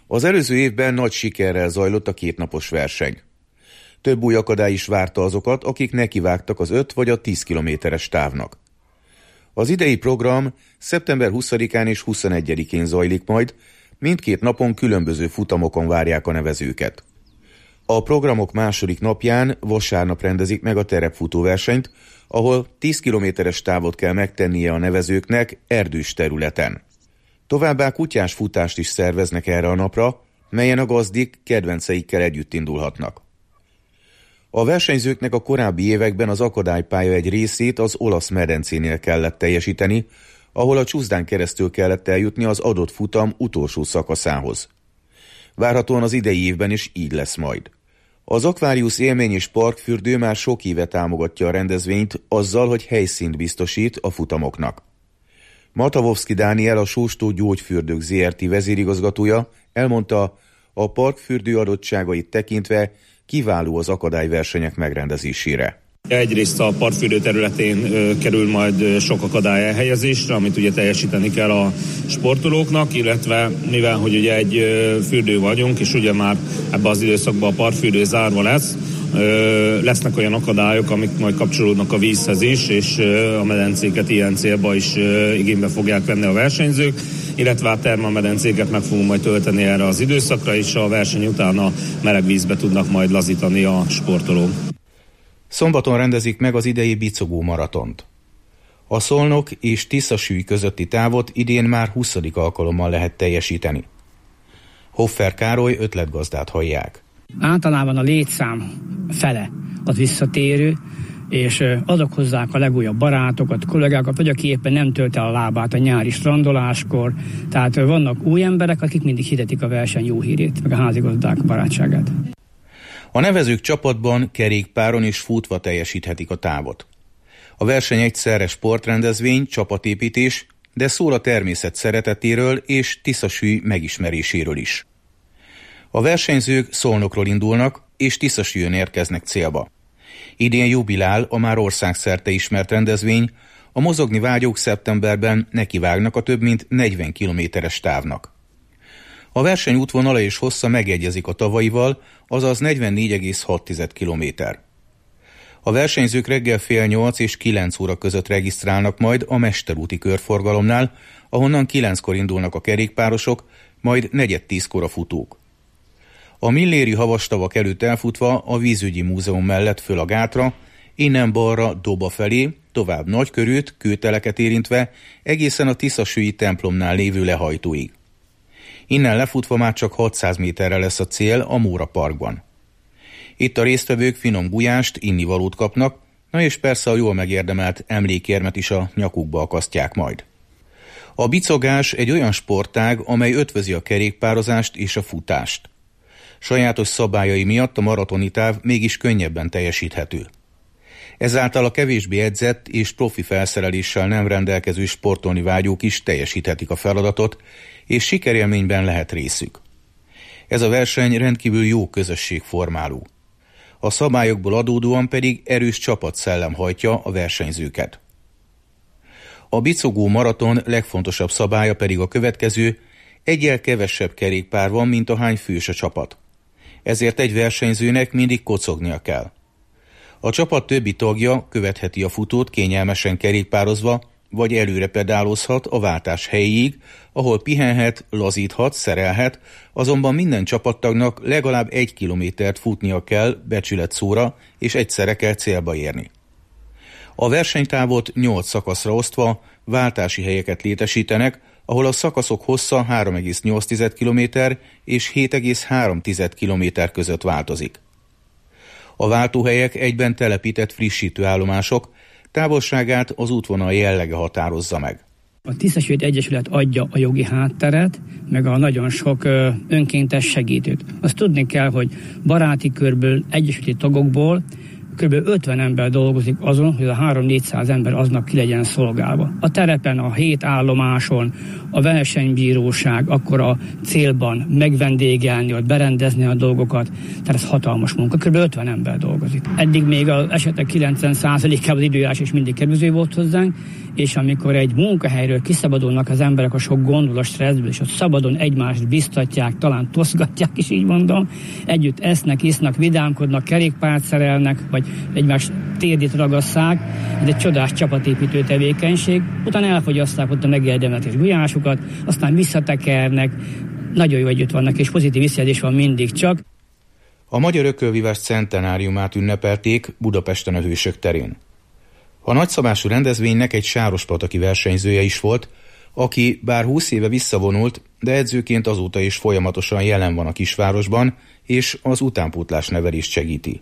Az előző évben nagy sikerrel zajlott a kétnapos verseny. Több új akadály is várta azokat, akik nekivágtak az öt vagy a tíz kilométeres távnak. Az idei program szeptember huszadikán és huszonegyedikén zajlik majd, mindkét napon különböző futamokon várják a nevezőket. A programok második napján vasárnap rendezik meg a terepfutóversenyt, ahol tíz kilométeres távot kell megtennie a nevezőknek erdős területen. Továbbá kutyás futást is szerveznek erre a napra, melyen a gazdik kedvenceikkel együtt indulhatnak. A versenyzőknek a korábbi években az akadálypálya egy részét az olasz medencénél kellett teljesíteni, ahol a csúszdán keresztül kellett eljutni az adott futam utolsó szakaszához. Várhatóan az idei évben is így lesz majd. Az Aquarius élmény és parkfürdő már sok éve támogatja a rendezvényt azzal, hogy helyszínt biztosít a futamoknak. Matavovszki Dániel, a Sóstó Gyógyfürdők zé er té vezérigazgatója elmondta, a parkfürdő adottságait tekintve kiváló az akadályversenyek megrendezésére. Egyrészt a partfürdő területén ö, kerül majd sok akadály elhelyezésre, amit ugye teljesíteni kell a sportolóknak, illetve mivel, hogy ugye egy ö, fürdő vagyunk, és ugye már ebben az időszakban a partfürdő zárva lesz, ö, lesznek olyan akadályok, amik majd kapcsolódnak a vízhez is, és ö, a medencéket ilyen célba is ö, igénybe fogják venni a versenyzők, illetve a termamedencéket meg fogunk majd tölteni erre az időszakra, és a verseny után a meleg vízbe tudnak majd lazítani a sportolók. Szombaton rendezik meg az idei bicogó maratont. A Szolnok és Tiszasüly közötti távot idén már huszadik alkalommal lehet teljesíteni. Hoffer Károly ötletgazdát hallják. Általában a létszám fele az visszatérő, és azok hozzák a legújabb barátokat, kollégákat, vagy aki éppen nem tölt el a lábát a nyári strandoláskor. Tehát vannak új emberek, akik mindig hirdetik a verseny jó hírét, meg a házigazdák barátságát. A nevezők csapatban, kerékpáron és futva teljesíthetik a távot. A verseny egyszerre sportrendezvény, csapatépítés, de szól a természet szeretetéről és Tiszasüly megismeréséről is. A versenyzők Szolnokról indulnak, és Tiszasülyön érkeznek célba. Idén jubilál a már országszerte ismert rendezvény, a mozogni vágyók szeptemberben nekivágnak a több mint negyven kilométeres távnak. A verseny útvonala és hossza megegyezik a tavalyival, azaz negyvennégy egész hat kilométer. A versenyzők reggel fél nyolc és kilenc óra között regisztrálnak majd a mesterúti körforgalomnál, ahonnan kilenckor indulnak a kerékpárosok, majd negyed tízkor a futók. A Milléri havastavak előtt elfutva a Vízügyi Múzeum mellett föl a gátra, innen balra Doba felé, tovább Nagykörűt, Kőteleket érintve, egészen a Tiszasülyi templomnál lévő lehajtóig. Innen lefutva már csak hatszáz méterre lesz a cél a Móra Parkban. Itt a résztvevők finom gulyást, innivalót kapnak, na és persze a jól megérdemelt emlékérmet is a nyakukba akasztják majd. A bicogás egy olyan sportág, amely ötvözi a kerékpározást és a futást. Sajátos szabályai miatt a maratoni táv mégis könnyebben teljesíthető. Ezáltal a kevésbé edzett és profi felszereléssel nem rendelkező sportolni vágyók is teljesíthetik a feladatot, és sikerélményben lehet részük. Ez a verseny rendkívül jó közösségformáló. A szabályokból adódóan pedig erős csapatszellem hajtja a versenyzőket. A bicogó maraton legfontosabb szabálya pedig a következő: egyel kevesebb kerékpár van, mint ahány fős a csapat. Ezért egy versenyzőnek mindig kocognia kell. A csapat többi tagja követheti a futót kényelmesen kerékpározva, vagy előre pedálozhat a váltás helyéig, ahol pihenhet, lazíthat, szerelhet, azonban minden csapattagnak legalább egy kilométert futnia kell becsületszóra, és egyszerre kell célba érni. A versenytávot nyolc szakaszra osztva váltási helyeket létesítenek, ahol a szakaszok hossza három egész nyolc kilométer és hét egész három kilométer között változik. A váltóhelyek egyben telepített frissítőállomások, távolságát az útvonal jellege határozza meg. A Tiszasüly Egyesület adja a jogi hátteret, meg a nagyon sok ö, önkéntes segítőt. Azt tudni kell, hogy baráti körből, egyesületi tagokból kb. ötven ember dolgozik azon, hogy a három-négyszáz ember aznap ki legyen szolgálva. A terepen, a hét állomáson, a versenybíróság, akkor a célban megvendégelni, ott berendezni a dolgokat, tehát ez hatalmas munka, kb. ötven ember dolgozik. Eddig még az esetek kilencven százalékában az időjárás is mindig kedvező volt hozzánk, és amikor egy munkahelyről kiszabadulnak az emberek a sok gondol, a stresszből, és ott szabadon egymást biztatják, talán toszgatják is, így mondom, együtt esznek, isznak, vidámkodnak, kerékpárt szerelnek, vagy egymás térdét ragasszák, ez egy csodás csapatépítő tevékenység, utána elfogyaszták ott a megérdemelt és gulyásukat, aztán visszatekernek, nagyon jó együtt vannak, és pozitív visszajelzés van mindig csak. A Magyar Ökölvívás centenáriumát ünnepelték Budapesten a Hősök terén. A nagyszabású rendezvénynek egy sárospataki versenyzője is volt, aki bár húsz éve visszavonult, de edzőként azóta is folyamatosan jelen van a kisvárosban, és az utánpótlás nevelést segíti.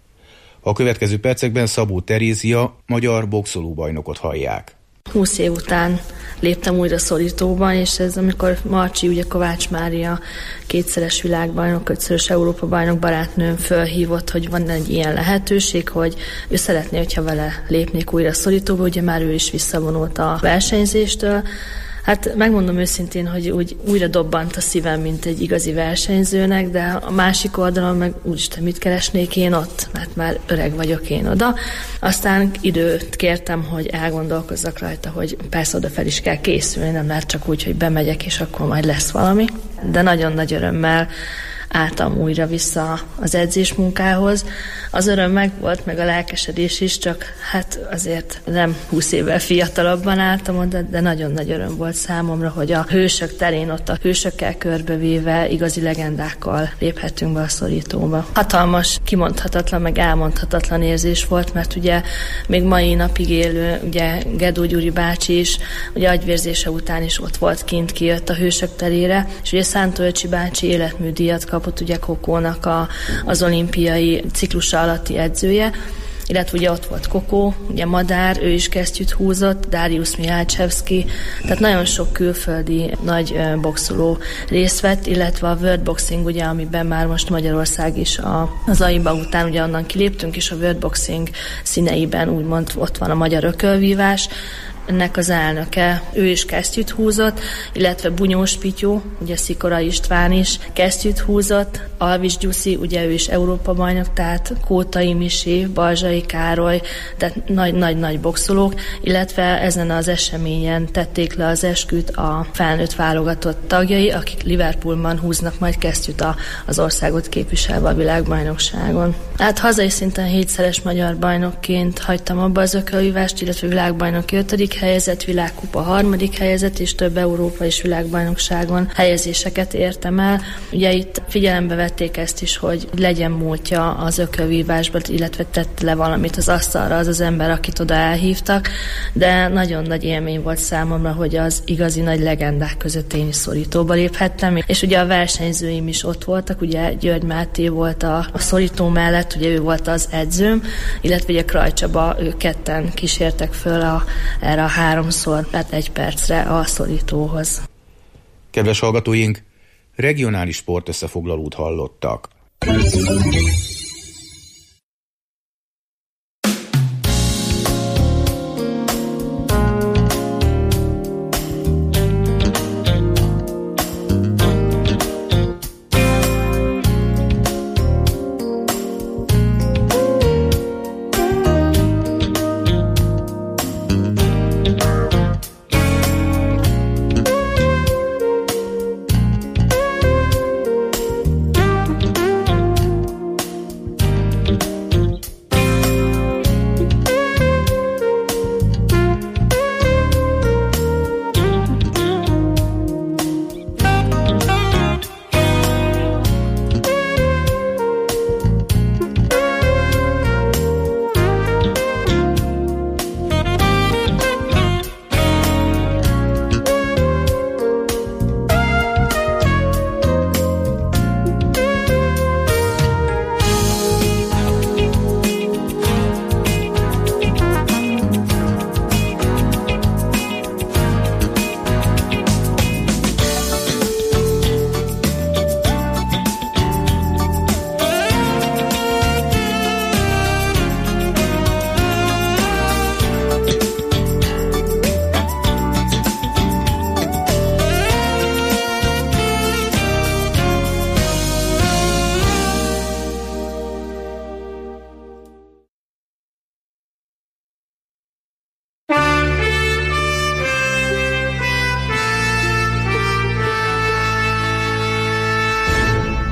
A következő percekben Szabó Terézia, magyar boxolóbajnokot hallják. húsz év után léptem újra szorítóban, és ez amikor Marcsi, ugye Kovács Mária, kétszeres világbajnok, ötszörös Európa-bajnok barátnőm fölhívott, hogy van egy ilyen lehetőség, hogy ő szeretné, hogyha vele lépnék újra szorítóba, ugye már ő is visszavonult a versenyzéstől. Hát megmondom őszintén, hogy úgy újra dobbant a szívem, mint egy igazi versenyzőnek, de a másik oldalon meg úristen, mit keresnék én ott, mert már öreg vagyok én oda. Aztán időt kértem, hogy elgondolkozzak rajta, hogy persze oda fel is kell készülni, nem lehet csak úgy, hogy bemegyek, és akkor majd lesz valami. De nagyon nagy örömmel álltam újra vissza az edzésmunkához. Az öröm meg volt, meg a lelkesedés is, csak hát azért nem húsz évvel fiatalabban álltam oda, de nagyon nagy öröm volt számomra, hogy a Hősök terén ott a hősökkel körbevéve igazi legendákkal léphettünk be a szorítóba. Hatalmas, kimondhatatlan, meg elmondhatatlan érzés volt, mert ugye még mai napig élő, ugye Gedó Gyuri bácsi is, ugye agyvérzése után is ott volt kint, kijött a Hősök terére, és ugye Szántó Öcsi bácsi életműdíjat kapott ugye Kokónak a, az olimpiai ciklusa alatti edzője, illetve ugye ott volt Kokó, ugye Madár, ő is kesztyűt húzott, Dariusz Mihalcsevszki, tehát nagyon sok külföldi nagy boxoló részt vett, illetve a World Boxing, ugye, amiben már most Magyarország is a, az á i bé á után ugye onnan kiléptünk, és a World Boxing színeiben úgymond ott van a magyar ökölvívás. Ennek az elnöke, ő is kesztyűt húzott, illetve Bunyós Pityó, ugye Szikora István is kesztyűt húzott, Alvis Gyuszi, ugye ő is Európa-bajnok, tehát Kótai Misi, Balzsai Károly, tehát nagy-nagy-nagy boxolók, illetve ezen az eseményen tették le az esküt a felnőtt válogatott tagjai, akik Liverpoolban húznak majd kesztyűt a, az országot képviselve a világbajnokságon. Hát hazai szinten hétszeres magyar bajnokként hagytam abba az ökölvívást, illetve világbajnoki ötödik helyezett, világkupa harmadik helyezett, és több Európa és világbajnokságon helyezéseket értem el. Ugye itt figyelembe vették ezt is, hogy legyen múltja az ökölvívásban, illetve tett le valamit az asztalra az az ember, akit oda elhívtak, de nagyon nagy élmény volt számomra, hogy az igazi nagy legendák között én is szorítóba léphettem, és ugye a versenyzőim is ott voltak, ugye György Máté volt a, a szorító mellett, ugye ő volt az edzőm, illetve ugye Kraj Csaba, ők ketten kísértek föl a, erre a háromszor, tehát egy percre a szorítóhoz. Kedves hallgatóink, regionális sportösszefoglalót hallottak.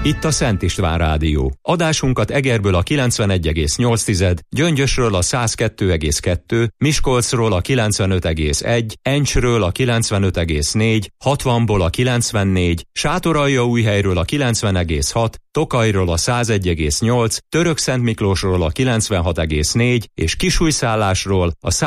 Itt a Szent István Rádió. Adásunkat Egerből a kilencvenegy egész nyolc, Gyöngyösről a száz kettő egész kettő, Miskolcról a kilencvenöt egész egy, Encsről a kilencvenöt egész négy, hatvanból a kilencvennégy, Sátoraljaújhelyről a kilencven egész hat, Tokajról a száz egy egész nyolc, Törökszentmiklósról a kilencvenhat egész négy és Kisújszállásról a